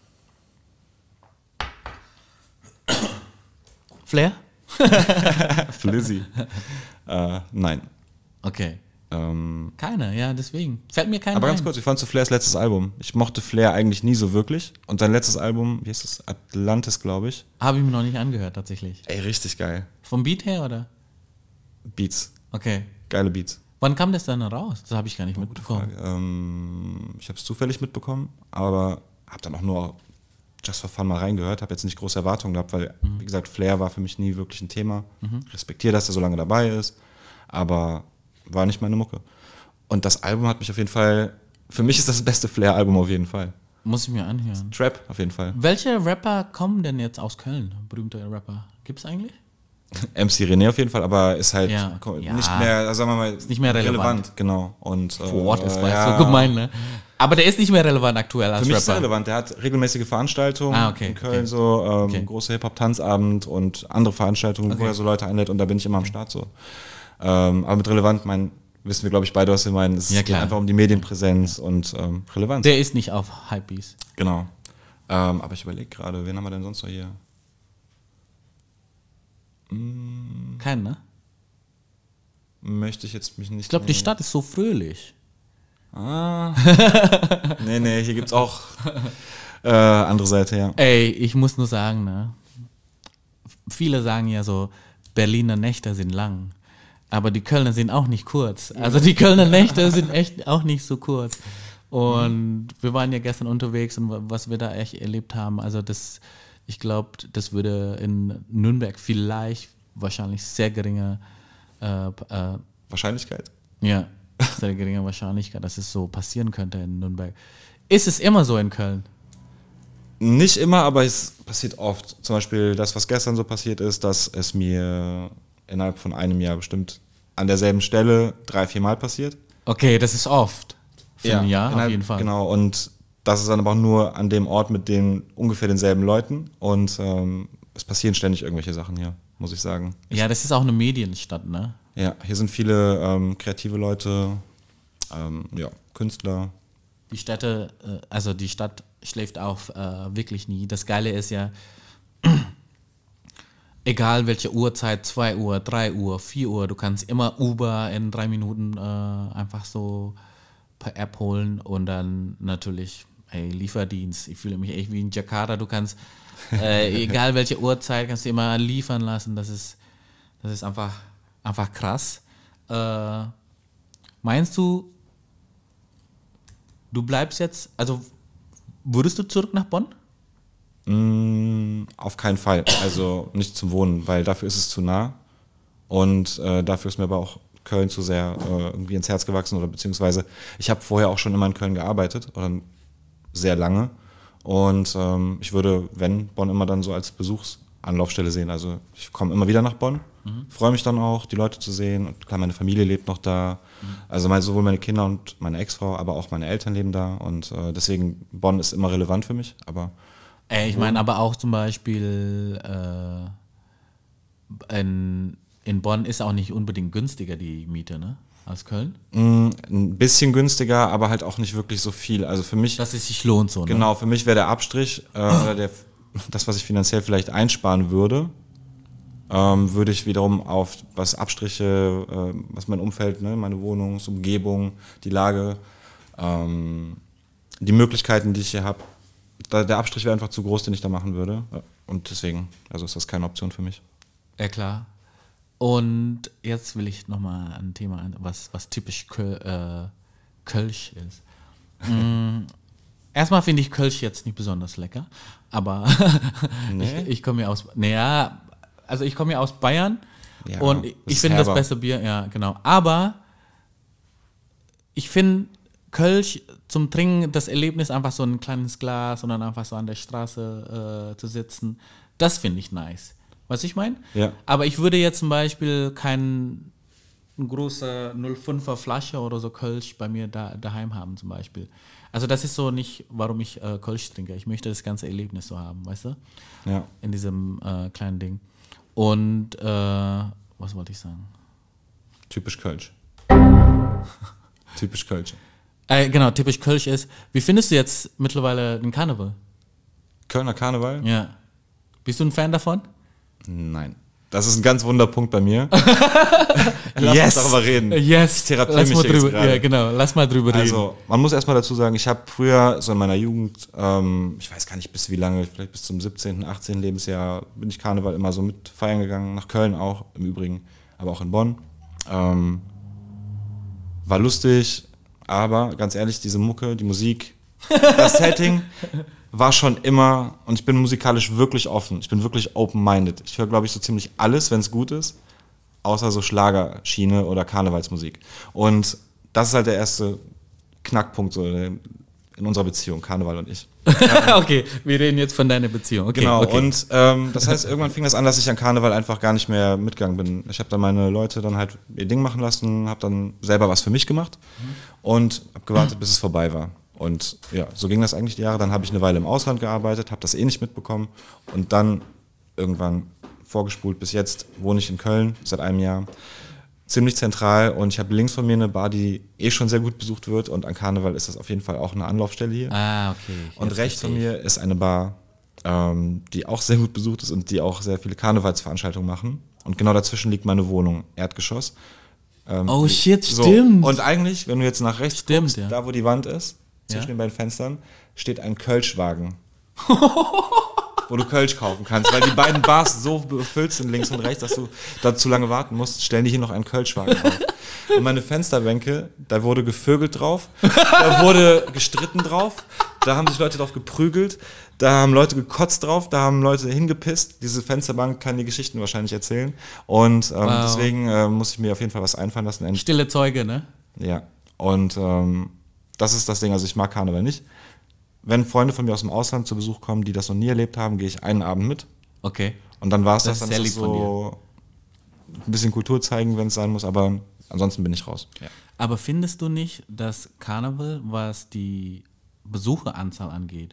Flair? Flizzy. äh, nein. Okay. Ähm, Keine, ja, deswegen. Fällt mir keiner aber ganz ein. kurz, ich fand zu Flairs letztes Album. Ich mochte Flair eigentlich nie so wirklich. Und sein letztes Album, wie heißt das? Atlantis, glaube ich. Habe ich mir noch nicht angehört, tatsächlich. Ey, richtig geil. Vom Beat her, oder? Beats. Okay. Geile Beats. Wann kam das dann raus? Das habe ich gar nicht mitbekommen. Frage. Ähm, ich habe es zufällig mitbekommen, aber habe dann auch nur just for fun mal reingehört. Habe jetzt nicht große Erwartungen gehabt, weil, mhm. wie gesagt, Flair war für mich nie wirklich ein Thema. Mhm. Respektiere, dass er so lange dabei ist, aber war nicht meine Mucke. Und das Album hat mich auf jeden Fall, für mich ist das das beste Flair-Album auf jeden Fall. Muss ich mir anhören. Trap auf jeden Fall. Welche Rapper kommen denn jetzt aus Köln? Berühmte Rapper. Gibt es eigentlich? M C René auf jeden Fall, aber ist halt Ja. ko- Ja. nicht mehr, also sagen wir mal, Ist nicht mehr relevant. Genau. Und, äh, Boah, das war ja, jetzt so gemein, ne? Aber der ist nicht mehr relevant aktuell als Für mich ist er Rapper. relevant. Der hat regelmäßige Veranstaltungen Ah, okay, in Köln, okay. so ähm, Okay. große Hip-Hop-Tanzabend und andere Veranstaltungen, wo Okay. er so Leute einlädt und da bin ich immer am Start so. Ähm, aber mit relevant, mein, wissen wir, glaube ich, beide, was wir meinen. Es Ja, geht klar. einfach um die Medienpräsenz und ähm, Relevanz. Der ist nicht auf Hypebeast. Genau. Ähm, aber ich überlege gerade, wen haben wir denn sonst noch hier? Kein, ne? Möchte ich jetzt mich nicht. Ich glaube, die Stadt ist so fröhlich. Ah. nee, nee, hier gibt's auch äh, andere Seite, ja. Ey, ich muss nur sagen, ne? Viele sagen ja so, Berliner Nächte sind lang. Aber die Kölner sind auch nicht kurz. Also die Kölner Nächte sind echt auch nicht so kurz. Und wir waren ja gestern unterwegs und was wir da echt erlebt haben, also das, ich glaube, das würde in Nürnberg vielleicht wahrscheinlich sehr geringe, äh, äh, Wahrscheinlichkeit. ja, sehr geringe Wahrscheinlichkeit, dass es so passieren könnte in Nürnberg. Ist es immer so in Köln? Nicht immer, aber es passiert oft. Zum Beispiel das, was gestern so passiert ist, dass es mir innerhalb von einem Jahr bestimmt an derselben Stelle drei, vier Mal passiert. Okay, das ist oft. Für ein Jahr auf innerhalb- jeden Fall. Genau, und das ist dann aber auch nur an dem Ort mit den ungefähr denselben Leuten. Und ähm, es passieren ständig irgendwelche Sachen hier, muss ich sagen. Ja, das ist auch eine Medienstadt, ne? Ja, hier sind viele ähm, kreative Leute, ähm, ja, Künstler. Die Städte, äh, also die Stadt schläft auch äh, wirklich nie. Das Geile ist ja, egal welche Uhrzeit, zwei Uhr, drei Uhr, vier Uhr, du kannst immer Uber in drei Minuten äh, einfach so per App holen und dann natürlich, hey, Lieferdienst. Ich fühle mich echt wie in Jakarta. Du kannst, äh, egal welche Uhrzeit, kannst du immer liefern lassen. Das ist, das ist einfach, einfach krass. Äh, meinst du, du bleibst jetzt, also würdest du zurück nach Bonn? Mm, auf keinen Fall. Also nicht zum Wohnen, weil dafür ist es zu nah. Und äh, dafür ist mir aber auch Köln zu sehr äh, irgendwie ins Herz gewachsen. Oder beziehungsweise, ich habe vorher auch schon immer in Köln gearbeitet, oder sehr lange. Und ähm, ich würde, wenn, Bonn immer dann so als Besuchs, Anlaufstelle sehen. Also ich komme immer wieder nach Bonn, mhm. freue mich dann auch, die Leute zu sehen. Und klar, meine Familie lebt noch da. Mhm. Also mein, sowohl meine Kinder und meine Ex-Frau, aber auch meine Eltern leben da. Und äh, deswegen, Bonn ist immer relevant für mich. Aber Ey, ich meine aber auch zum Beispiel äh, in, in Bonn ist auch nicht unbedingt günstiger die Miete, ne? Als Köln? Mm, ein bisschen günstiger, aber halt auch nicht wirklich so viel. Also für mich... Dass es sich lohnt so, ne? Genau, für mich wäre der Abstrich äh, oder der, das, was ich finanziell vielleicht einsparen würde, ähm, würde ich wiederum auf was Abstriche, äh, was mein Umfeld, ne, meine Wohnungsumgebung, die Lage, ähm, die Möglichkeiten, die ich hier habe, da, der Abstrich wäre einfach zu groß, den ich da machen würde. Und deswegen, also ist das keine Option für mich. Ja, klar. Und jetzt will ich nochmal ein Thema ein, was, was typisch Köl, äh, Kölsch ist. mm, erstmal finde ich Kölsch jetzt nicht besonders lecker, aber Nee? ich, ich komme ja aus, naja, also ich komme ja aus Bayern Ja, und das ich ist finde das herber. beste Bier, ja, genau. Aber ich finde Kölsch zum Trinken, das Erlebnis, einfach so ein kleines Glas und dann einfach so an der Straße äh, zu sitzen, das finde ich nice. Was ich meine? Ja. Aber ich würde jetzt zum Beispiel kein ein großer null Komma fünfer Flasche oder so Kölsch bei mir da, daheim haben zum Beispiel. Also das ist so nicht, warum ich äh, Kölsch trinke. Ich möchte das ganze Erlebnis so haben, weißt du? Ja. In diesem äh, kleinen Ding. Und äh, was wollte ich sagen? Typisch Kölsch. Typisch Kölsch. Äh, genau, typisch Kölsch ist, wie findest du jetzt mittlerweile den Karneval? Kölner Karneval? Ja. Bist du ein Fan davon? Nein. Das ist ein ganz Wunderpunkt bei mir. Lass yes! uns darüber reden. Yes! Ich therapiere Lass mich mal jetzt drüber, gerade. ja, genau, lass mal drüber reden. Also, man muss erstmal dazu sagen, ich habe früher, so in meiner Jugend, ähm, ich weiß gar nicht bis wie lange, vielleicht bis zum siebzehnten, achtzehnten Lebensjahr, bin ich Karneval immer so mit feiern gegangen, nach Köln auch, im Übrigen, aber auch in Bonn. Ähm, war lustig, aber ganz ehrlich, diese Mucke, die Musik, das Setting war schon immer, und ich bin musikalisch wirklich offen, ich bin wirklich open-minded. Ich höre, glaube ich, so ziemlich alles, wenn es gut ist, außer so Schlagerschiene oder Karnevalsmusik. Und das ist halt der erste Knackpunkt so in unserer Beziehung, Karneval und ich. Okay, wir reden jetzt von deiner Beziehung. Okay, Genau, okay. und ähm, das heißt, irgendwann fing das an, dass ich an Karneval einfach gar nicht mehr mitgegangen bin. Ich habe dann meine Leute dann halt ihr Ding machen lassen, habe dann selber was für mich gemacht und habe gewartet, bis es vorbei war. Und ja, so ging das eigentlich die Jahre. Dann habe ich eine Weile im Ausland gearbeitet, habe das eh nicht mitbekommen und dann irgendwann vorgespult bis jetzt wohne ich in Köln seit einem Jahr. Ziemlich zentral und ich habe links von mir eine Bar, die eh schon sehr gut besucht wird und an Karneval ist das auf jeden Fall auch eine Anlaufstelle hier. Ah, okay. Und Jetzt rechts von verstehe mir ist eine Bar, ähm, die auch sehr gut besucht ist und die auch sehr viele Karnevalsveranstaltungen machen. Und genau dazwischen liegt meine Wohnung, Erdgeschoss. Ähm, Oh die- shit, so. stimmt. Und eigentlich, wenn du jetzt nach rechts Stimmt, guckst, ja. da wo die Wand ist, zwischen Ja. den beiden Fenstern, steht ein Kölschwagen. Wo du Kölsch kaufen kannst, weil die beiden Bars so befüllt sind links und rechts, dass du da zu lange warten musst, stellen die hier noch einen Kölschwagen auf. Und meine Fensterbänke, da wurde gevögelt drauf, da wurde gestritten drauf, da haben sich Leute drauf geprügelt, da haben Leute gekotzt drauf, da haben Leute hingepisst. Diese Fensterbank kann die Geschichten wahrscheinlich erzählen. Und ähm, Wow. deswegen äh, muss ich mir auf jeden Fall was einfallen lassen. Ein- Stille Zeuge, ne? Ja, und ähm, das ist das Ding, also ich mag Karneval nicht. Wenn Freunde von mir aus dem Ausland zu Besuch kommen, die das noch nie erlebt haben, gehe ich einen Abend mit. Okay. Und dann war es Das das, ist dann sehr ist es lieb von so ein bisschen Kultur zeigen, wenn es sein muss, aber ansonsten bin ich raus. Ja. Aber findest du nicht, dass Karneval, was die Besucheranzahl angeht,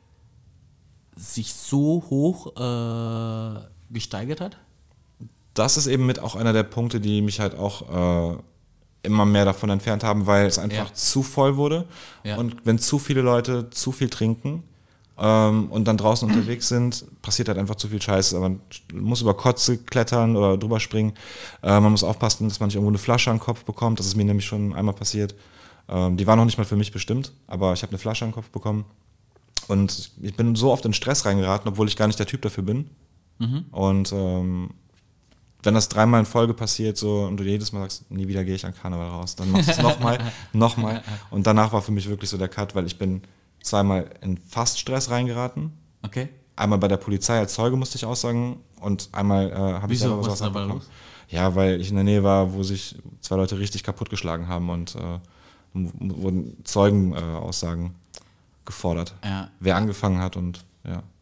sich so hoch äh, gesteigert hat? Das ist eben mit auch einer der Punkte, die mich halt auch äh, immer mehr davon entfernt haben, weil es einfach Ja. zu voll wurde. Ja. Und wenn zu viele Leute zu viel trinken ähm, und dann draußen unterwegs sind, passiert halt einfach zu viel Scheiße. Man muss über Kotze klettern oder drüber springen. Äh, man muss aufpassen, dass man nicht irgendwo eine Flasche an den Kopf bekommt. Das ist mir nämlich schon einmal passiert. Ähm, die war noch nicht mal für mich bestimmt, aber ich habe eine Flasche an den Kopf bekommen. Und ich bin so oft in Stress reingeraten, obwohl ich gar nicht der Typ dafür bin. Und ähm, wenn das dreimal in Folge passiert so und du jedes Mal sagst, nie wieder gehe ich an Karneval raus, dann machst du es nochmal, nochmal. Und danach war für mich wirklich so der Cut, weil ich bin zweimal in fast Stress reingeraten. Okay. Einmal bei der Polizei als Zeuge musste ich aussagen und einmal äh, habe ich Wieso? selber Was was ist dabei abbekommen. los? Ja, weil ich in der Nähe war, wo sich zwei Leute richtig kaputtgeschlagen haben und äh, m- wurden Zeugenaussagen gefordert. Ja. Wer angefangen hat und ja.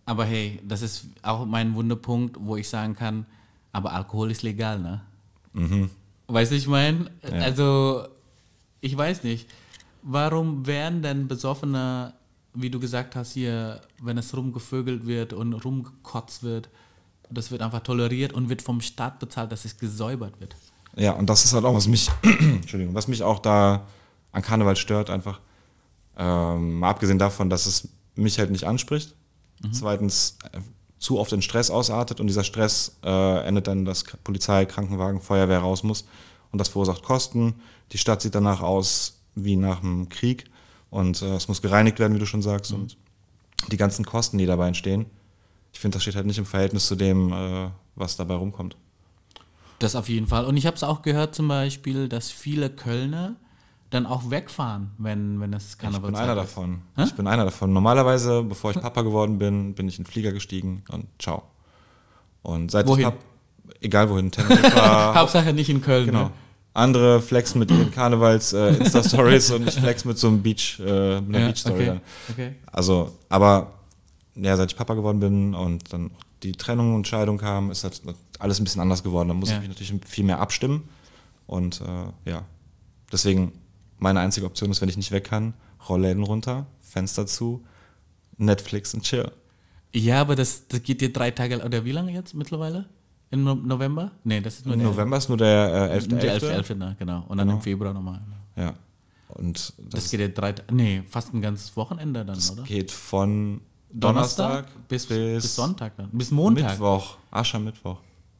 Aber hey, das ist auch mein Wunderpunkt, wo ich sagen kann, aber Alkohol ist legal, ne? Mhm. Weißt du, ich meine? Ja. Also, ich weiß nicht. Warum werden denn Besoffene, wie du gesagt hast hier, wenn es rumgevögelt wird und rumgekotzt wird, das wird einfach toleriert und wird vom Staat bezahlt, dass es gesäubert wird? Ja, und das ist halt auch, was mich, Entschuldigung, was mich auch da an Karneval stört, einfach. Ähm, mal abgesehen davon, dass es mich halt nicht anspricht. Mhm. Zweitens, äh, zu oft in Stress ausartet und dieser Stress äh, endet dann, dass Polizei, Krankenwagen, Feuerwehr raus muss und das verursacht Kosten. Die Stadt sieht danach aus wie nach einem Krieg und äh, es muss gereinigt werden, wie du schon sagst, mhm. und die ganzen Kosten, die dabei entstehen, ich finde, das steht halt nicht im Verhältnis zu dem, äh, was dabei rumkommt. Das auf jeden Fall. Und ich habe es auch gehört zum Beispiel, dass viele Kölner dann auch wegfahren, wenn, wenn es Karneval ist. Ich bin einer davon. Hä? Ich bin einer davon. Normalerweise, bevor ich Papa geworden bin, bin ich in den Flieger gestiegen und ciao. Und seit wohin? ich Pap- egal wohin, Teneriffa. Hauptsache nicht in Köln. Genau. Ne? Andere flexen mit ihren Karnevals äh, Insta-Stories und ich flex mit so einem Beach, äh, mit einer Ja, Beach-Story okay, dann. okay. Also, aber ja, seit ich Papa geworden bin und dann die Trennung und Scheidung kam, ist das alles ein bisschen anders geworden. Da muss Ja. ich mich natürlich viel mehr abstimmen. Und äh, ja, deswegen meine einzige Option ist, wenn ich nicht weg kann, Rollläden runter, Fenster zu, Netflix und chill. Ja, aber das, das geht dir drei Tage, oder wie lange jetzt mittlerweile? Im no- November? Nee, das ist nur Im der, November ist nur der äh, elfte der elfte elfte elfte, genau. Und dann Genau. im Februar nochmal. Ja. Und Das, das, geht ja drei, nee, fast ein ganzes Wochenende dann, das oder? geht von Donnerstag, bis, bis, bis Sonntag dann, bis Montag. Mittwoch, Aschermittwoch.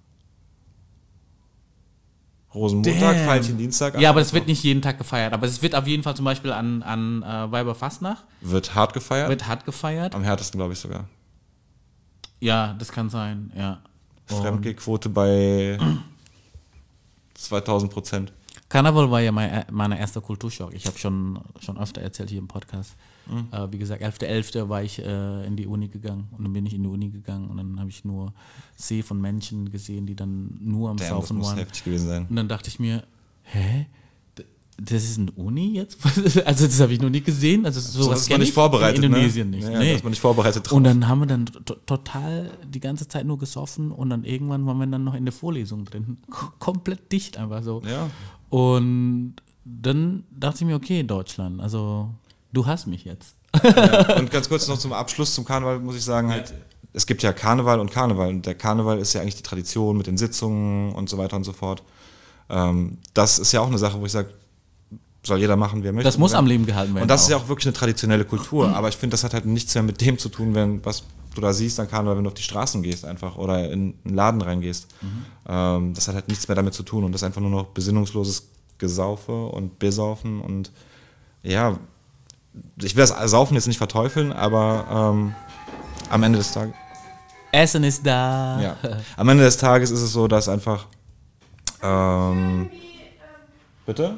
Rosenmontag, Damn. Veilchen Dienstag. Ja, aber es Aschermittwoch. wird nicht jeden Tag gefeiert. Aber es wird auf jeden Fall zum Beispiel an, an äh, Weiberfastnacht, Wird hart gefeiert. wird hart gefeiert. Am härtesten, glaube ich, sogar. Ja, das kann sein, ja. Und Fremdgehquote bei zweitausend Prozent. Karneval war ja mein, mein erster Kulturschock. Ich habe schon, schon öfter erzählt hier im Podcast. Mhm. Äh, wie gesagt, elfter elfter war ich äh, in die Uni gegangen und dann bin ich in die Uni gegangen und dann habe ich nur See von Menschen gesehen, die dann nur am Damn, das Saufen muss waren. heftig gewesen sein. Und dann dachte ich mir, hä? D- Das ist eine Uni jetzt? Also das habe ich noch nie gesehen. Also So sowas ist kenn man nicht ich vorbereitet. in Indonesien ne? nicht. Ja, Nee. Da ist man nicht vorbereitet drauf. Und dann haben wir dann to- total die ganze Zeit nur gesoffen und dann irgendwann waren wir dann noch in der Vorlesung drin. K- komplett dicht einfach so. Ja. Und dann dachte ich mir, okay, Deutschland, also du hast mich jetzt. Ja. Und ganz kurz noch zum Abschluss zum Karneval muss ich sagen, halt, es gibt ja Karneval und Karneval. Und der Karneval ist ja eigentlich die Tradition mit den Sitzungen und so weiter und so fort. Ähm, das ist ja auch eine Sache, wo ich sage, soll jeder machen, wie er möchte. Das muss am Leben gehalten werden. Und das ist ja auch. auch wirklich eine traditionelle Kultur. Aber ich finde, das hat halt nichts mehr mit dem zu tun, wenn, was du da siehst an Karneval, wenn du auf die Straßen gehst einfach oder in einen Laden reingehst. Mhm. Ähm, das hat halt nichts mehr damit zu tun. Und das ist einfach nur noch besinnungsloses Gesaufe und Besaufen. Und ja, ich will das Saufen jetzt nicht verteufeln, aber ähm, am Ende des Tages... Essen ist da. Ja. Am Ende des Tages ist es so, dass einfach... Ähm, bitte?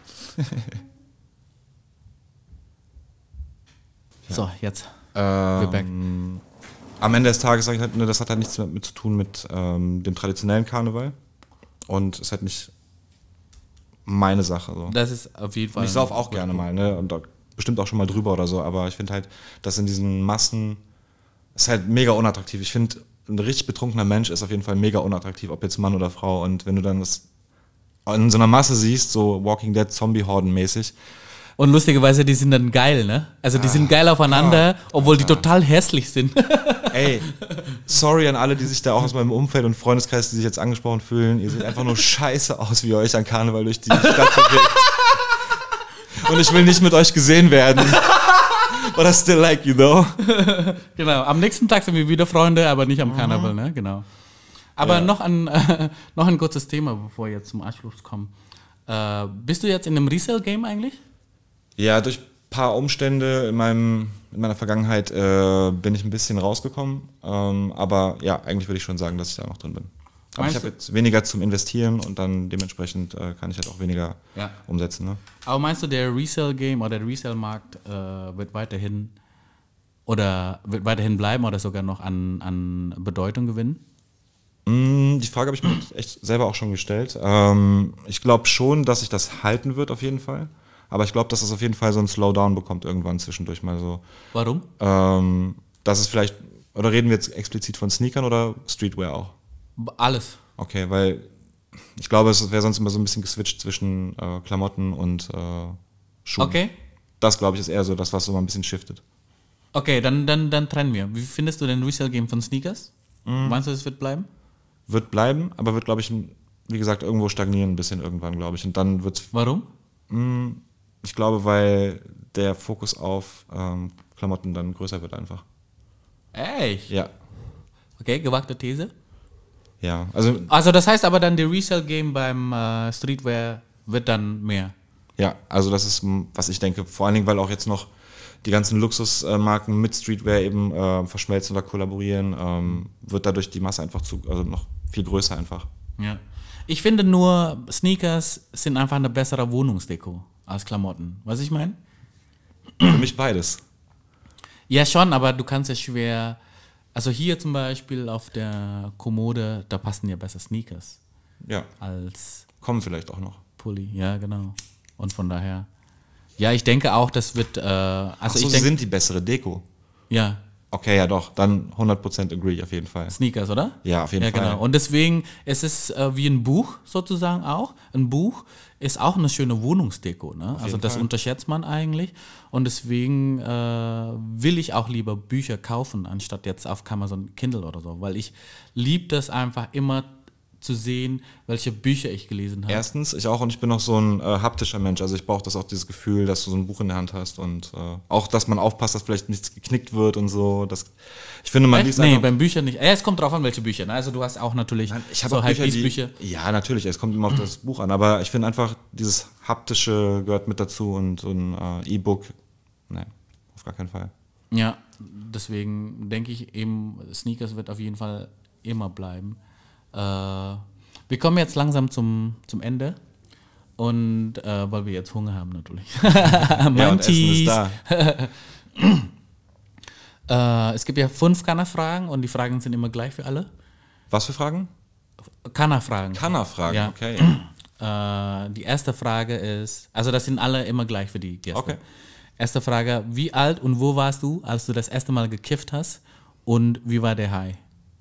So, jetzt. Ähm, back. Am Ende des Tages sage ich halt, ne, das hat halt nichts mit, mit zu tun mit ähm, dem traditionellen Karneval. Und es ist halt nicht meine Sache. So. Das ist auf jeden Fall. Und ich sauf auch gerne mal, ne? Und da bestimmt auch schon mal drüber oder so, aber ich finde halt, dass in diesen Massen ist halt mega unattraktiv. Ich finde, ein richtig betrunkener Mensch ist auf jeden Fall mega unattraktiv, ob jetzt Mann oder Frau. Und wenn du dann das in so einer Masse siehst, so Walking Dead Zombie-Horden-mäßig, Und lustigerweise, die sind dann geil, ne? Also die sind geil aufeinander, obwohl die total hässlich sind. ey, sorry an alle, die sich da auch aus meinem Umfeld und Freundeskreis, die sich jetzt angesprochen fühlen, ihr seht einfach nur scheiße aus, wie ihr euch an Karneval durch die Stadt bewegt. Und ich will nicht mit euch gesehen werden. But I still like you, though. Genau, am nächsten Tag sind wir wieder Freunde, aber nicht am Mhm. Karneval, ne? Genau. Aber Ja. noch, ein, äh, noch ein kurzes Thema, bevor wir jetzt zum Abschluss kommen. Äh, bist du jetzt in einem Resale-Game eigentlich? Ja, durch ein paar Umstände in, meinem, in meiner Vergangenheit äh, bin ich ein bisschen rausgekommen. Ähm, aber ja, eigentlich würde ich schon sagen, dass ich da noch drin bin. Aber Meinst ich habe du- jetzt weniger zum Investieren und dann dementsprechend äh, kann ich halt auch weniger Ja. umsetzen. Ne? Aber meinst du, der Resale-Game oder der Resale-Markt äh, wird weiterhin oder wird weiterhin bleiben oder sogar noch an, an Bedeutung gewinnen? Mm, Die Frage habe ich mir echt selber auch schon gestellt. Ähm, ich glaube schon, dass sich das halten wird auf jeden Fall. Aber ich glaube, dass es auf jeden Fall so einen Slowdown bekommt irgendwann zwischendurch mal so. Warum? Ähm, dass es vielleicht Oder reden wir jetzt explizit von Sneakern oder Streetwear auch? Alles. Okay, weil ich glaube, es wäre sonst immer so ein bisschen geswitcht zwischen äh, Klamotten und äh, Schuhen. Okay. Das, glaube ich, ist eher so das, was so mal ein bisschen shiftet. Okay, dann, dann, dann trennen wir. Wie findest du den Resale-Game von Sneakers? Mhm. Meinst du, es wird bleiben? Wird bleiben, aber wird, glaube ich, wie gesagt, irgendwo stagnieren ein bisschen irgendwann, glaube ich. Und dann wird's. Warum? Mh, ich glaube, weil der Fokus auf ähm, Klamotten dann größer wird einfach. Echt? Ja. Okay, gewagte These. Ja, also Also das heißt aber dann, die Resale-Game beim äh, Streetwear wird dann mehr. ja, also das ist, m, was ich denke, vor allen Dingen, weil auch jetzt noch die ganzen Luxusmarken mit Streetwear eben äh, verschmelzen oder kollaborieren, ähm, wird dadurch die Masse einfach zu, also noch viel größer einfach. Ja. Ich finde nur, Sneakers sind einfach eine bessere Wohnungsdeko als Klamotten. Was ich meine? Für mich beides. Ja, schon, aber du kannst ja schwer. Also hier zum Beispiel auf der Kommode, da passen ja besser Sneakers Ja, als kommen vielleicht auch noch. Pulli. Ja, genau. Und von daher. Ja, ich denke auch, das wird. Äh, also Ach so, ich sie denke. sind die bessere Deko. Ja, Okay, ja doch, dann hundert Prozent agree auf jeden Fall. Sneakers, oder? Ja, auf jeden Ja, Fall. genau. Und deswegen, es ist äh, wie ein Buch sozusagen auch. Ein Buch ist auch eine schöne Wohnungsdeko. Ne? Also jeden das Fall. unterschätzt man eigentlich. Und deswegen äh, will ich auch lieber Bücher kaufen, anstatt jetzt auf Amazon Kindle oder so. Weil ich liebe das einfach immer zu sehen, welche Bücher ich gelesen habe. Erstens, ich auch, und ich bin auch so ein äh, haptischer Mensch. Also ich brauche das auch, dieses Gefühl, dass du so ein Buch in der Hand hast und äh, auch, dass man aufpasst, dass vielleicht nichts geknickt wird und so. Das, ich finde, man Echt? liest Nee, einfach. beim Büchern nicht. Ja, es kommt drauf an, welche Bücher. Ne? Also du hast auch natürlich Ich habe so auch Bücher, die, Bücher. ja, natürlich, es kommt immer auf das Buch an, aber ich finde einfach, dieses haptische gehört mit dazu und so ein äh, E-Book, nein, auf gar keinen Fall. Ja, deswegen denke ich eben, Sneakers wird auf jeden Fall immer bleiben. Äh, wir kommen jetzt langsam zum, zum Ende. Und äh, weil wir jetzt Hunger haben natürlich. Ja, und Essen ist da. äh, es gibt ja fünf Kanna-Fragen und die Fragen sind immer gleich für alle. Was für Fragen? Kanna-Fragen. Kanna-Fragen, Ja. okay. Äh, die erste Frage ist, also das sind alle immer gleich für die Gäste. Okay. Erste Frage, wie alt und wo warst du, als du das erste Mal gekifft hast und wie war der High?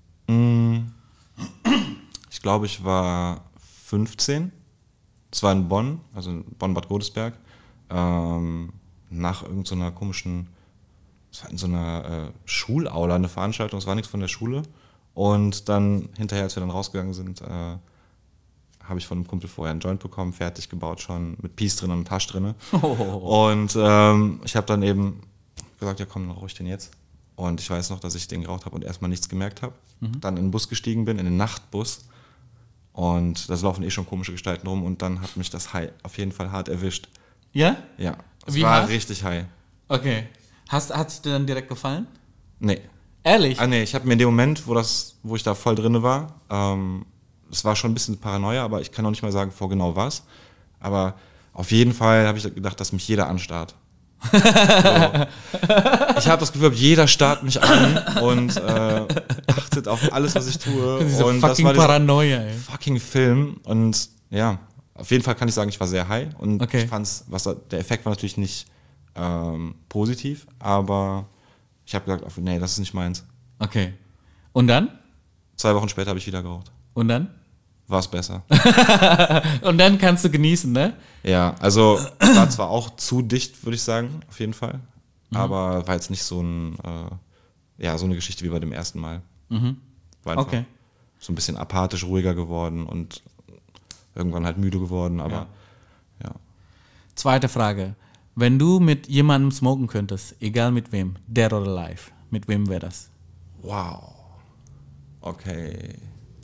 Ich glaube, ich war fünfzehn. Das war in Bonn, also in Bonn-Bad Godesberg. Ähm, nach irgendeiner so komischen, es war in so einer äh, Schulaula eine Veranstaltung, es war nichts von der Schule. Und dann hinterher, als wir dann rausgegangen sind, äh, habe ich von einem Kumpel vorher einen Joint bekommen, fertig gebaut schon, mit Peace drin und einem Tasch drin. Oh. Und ähm, ich habe dann eben gesagt, ja komm, dann rauche ich den jetzt. Und ich weiß noch, dass ich den geraucht habe und erstmal nichts gemerkt habe. Mhm. Dann in den Bus gestiegen bin, in den Nachtbus. Und da laufen eh schon komische Gestalten rum. Und dann hat mich das High auf jeden Fall hart erwischt. Ja? Ja, es Wie war hart? richtig high. Okay. Hast, hat es dir dann direkt gefallen? Nee. Ehrlich? Ah nee, ich habe mir in dem Moment, wo, das, wo ich da voll drin war, ähm, es war schon ein bisschen Paranoia, aber ich kann auch nicht mal sagen, vor genau was. Aber auf jeden Fall habe ich gedacht, dass mich jeder anstarrt. So. Ich habe das Gefühl, jeder starrt mich an und äh, achtet auf alles, was ich tue. Diese und fucking das war dieser Paranoia, ey. fucking Film. Und ja, auf jeden Fall kann ich sagen, ich war sehr high. Und Okay. ich fand's, was da, der Effekt war natürlich nicht ähm, positiv, aber ich habe gesagt, nee, das ist nicht meins. Okay. Und dann? Zwei Wochen später habe ich wieder geraucht. Und dann? War es besser. Und dann kannst du genießen, ne? Ja, also es war zwar auch zu dicht, würde ich sagen, auf jeden Fall. Aber war jetzt nicht so ein, äh, ja, so eine Geschichte wie bei dem ersten Mal. Mhm. War einfach Okay. so ein bisschen apathisch, ruhiger geworden und irgendwann halt müde geworden, aber Ja. ja. Zweite Frage. Wenn du mit jemandem smoken könntest, egal mit wem, dead or alive, mit wem wäre das? Wow. Okay.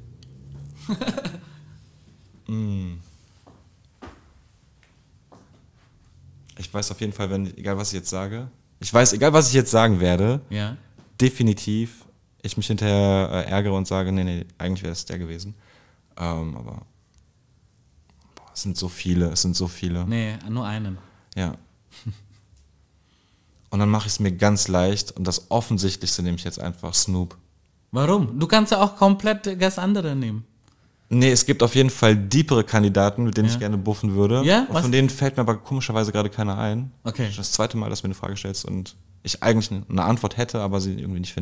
mm. Ich weiß auf jeden Fall, wenn, egal was ich jetzt sage, ich weiß, egal was ich jetzt sagen werde, Ja. definitiv ich mich hinterher äh, ärgere und sage, nee, nee, eigentlich wäre es der gewesen. Ähm, aber boah, es sind so viele, es sind so viele. Nee, nur einen. Ja. Und dann mache ich es mir ganz leicht und das Offensichtlichste nehme ich jetzt einfach Snoop. Warum? Du kannst ja auch komplett ganz andere nehmen. Nee, es gibt auf jeden Fall deepere Kandidaten, mit denen Ja. ich gerne buffen würde. Ja? Und Was? von denen fällt mir aber komischerweise gerade keiner ein. Okay. Das ist das zweite Mal, dass du mir eine Frage stellst und ich eigentlich eine Antwort hätte, aber sie irgendwie nicht finde.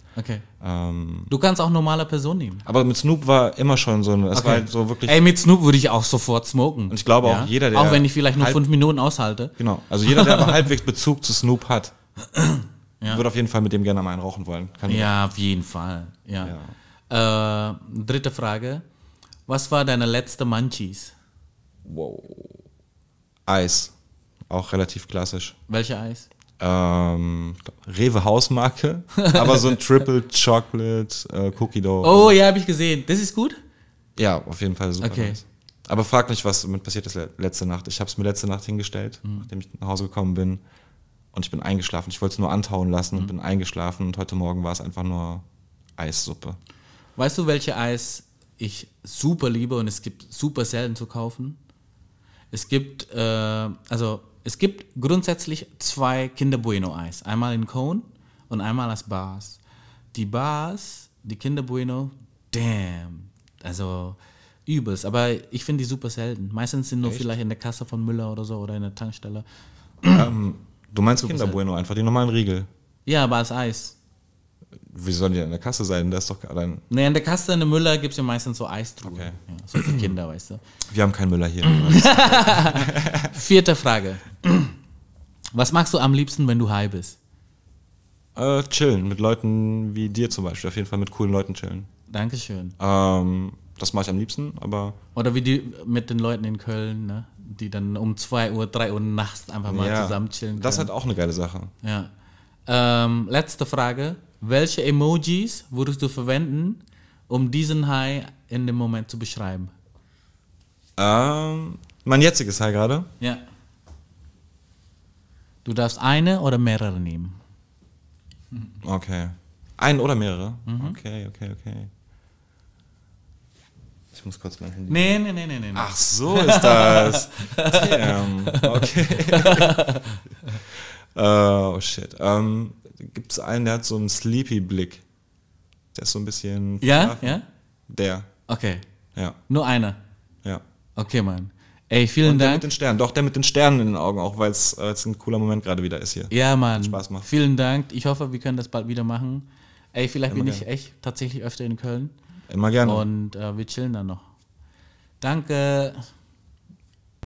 Okay. Ähm, Du kannst auch normale Person nehmen. aber mit Snoop war immer schon so, es Okay. war halt so wirklich, Ey, mit Snoop würde ich auch sofort smoken. und ich glaube auch jeder, der Auch wenn ich vielleicht nur halb- fünf Minuten aushalte. genau, also jeder, der aber halbwegs Bezug zu Snoop hat, Ja. würde auf jeden Fall mit dem gerne mal einen rauchen wollen. Kann Ja, auf jeden Fall. Ja. Äh, dritte Frage. Was war deine letzte Munchies? Wow. Eis, auch relativ klassisch. Welche Eis? Ähm, Rewe Hausmarke, aber so ein Triple Chocolate äh, Cookie Dough. Oh, ja, habe ich gesehen. Das ist gut? Ja, auf jeden Fall super. Okay. Nice. Aber frag nicht, was mit passiert ist le- letzte Nacht. Ich habe es mir letzte Nacht hingestellt, Mhm. nachdem ich nach Hause gekommen bin. Und ich bin eingeschlafen. Ich wollte es nur antauen lassen Mhm. und bin eingeschlafen. Und heute Morgen war es einfach nur Eissuppe. Weißt du, welche Eis ich super liebe und es gibt super selten zu kaufen? Es gibt, äh, also es gibt grundsätzlich zwei Kinder Bueno Eis. Einmal in Cone und einmal als Bars. Die Bars, die Kinder Bueno, damn, also übelst. Aber ich finde die super selten. Meistens sind nur Echt? vielleicht in der Kasse von Müller oder so oder in der Tankstelle. ähm, du meinst Kinder Bueno, einfach die normalen Riegel. Ja, aber als Eis. Wie sollen die denn in der Kasse sein? Da ist doch allein. Ne, in der Kasse in der Müller gibt es ja meistens so Eistruhen. Okay. Ja, so für Kinder, weißt du. Wir haben keinen Müller hier. Vierte Frage. Was magst du am liebsten, wenn du high bist? äh, chillen, mit Leuten wie dir zum Beispiel. Auf jeden Fall mit coolen Leuten chillen. Dankeschön. Ähm, das mache ich am liebsten, aber Oder wie die mit den Leuten in Köln, ne? Die dann um zwei Uhr, drei Uhr nachts einfach mal ja, zusammen chillen können. das ist halt auch eine geile Sache. Ja. Ähm, letzte Frage. Welche Emojis würdest du verwenden, um diesen High in dem Moment zu beschreiben? Ähm, mein jetziges High gerade. Ja. Du darfst eine oder mehrere nehmen. Okay. Ein oder mehrere? Mhm. Okay, okay, okay. Ich muss kurz mein Handy. Nee, nee, nee, nee, nee. Ach, so ist das. Damn. Okay. uh, oh shit. Ähm, Gibt es einen, der hat so einen Sleepy-Blick? Der ist so ein bisschen. Ja, verschlafen. ja? Der. Okay. Ja, Nur einer. ja. Okay, Mann. Ey, vielen Und der Dank. mit den Sternen. Doch, der mit den Sternen in den Augen, auch weil es äh, jetzt ein cooler Moment gerade wieder ist hier. Ja, Mann. Spaß macht. Vielen Dank. Ich hoffe, wir können das bald wieder machen. Ey, vielleicht Immer bin ich gerne. echt tatsächlich öfter in Köln. Immer gerne. Und äh, wir chillen dann noch. Danke.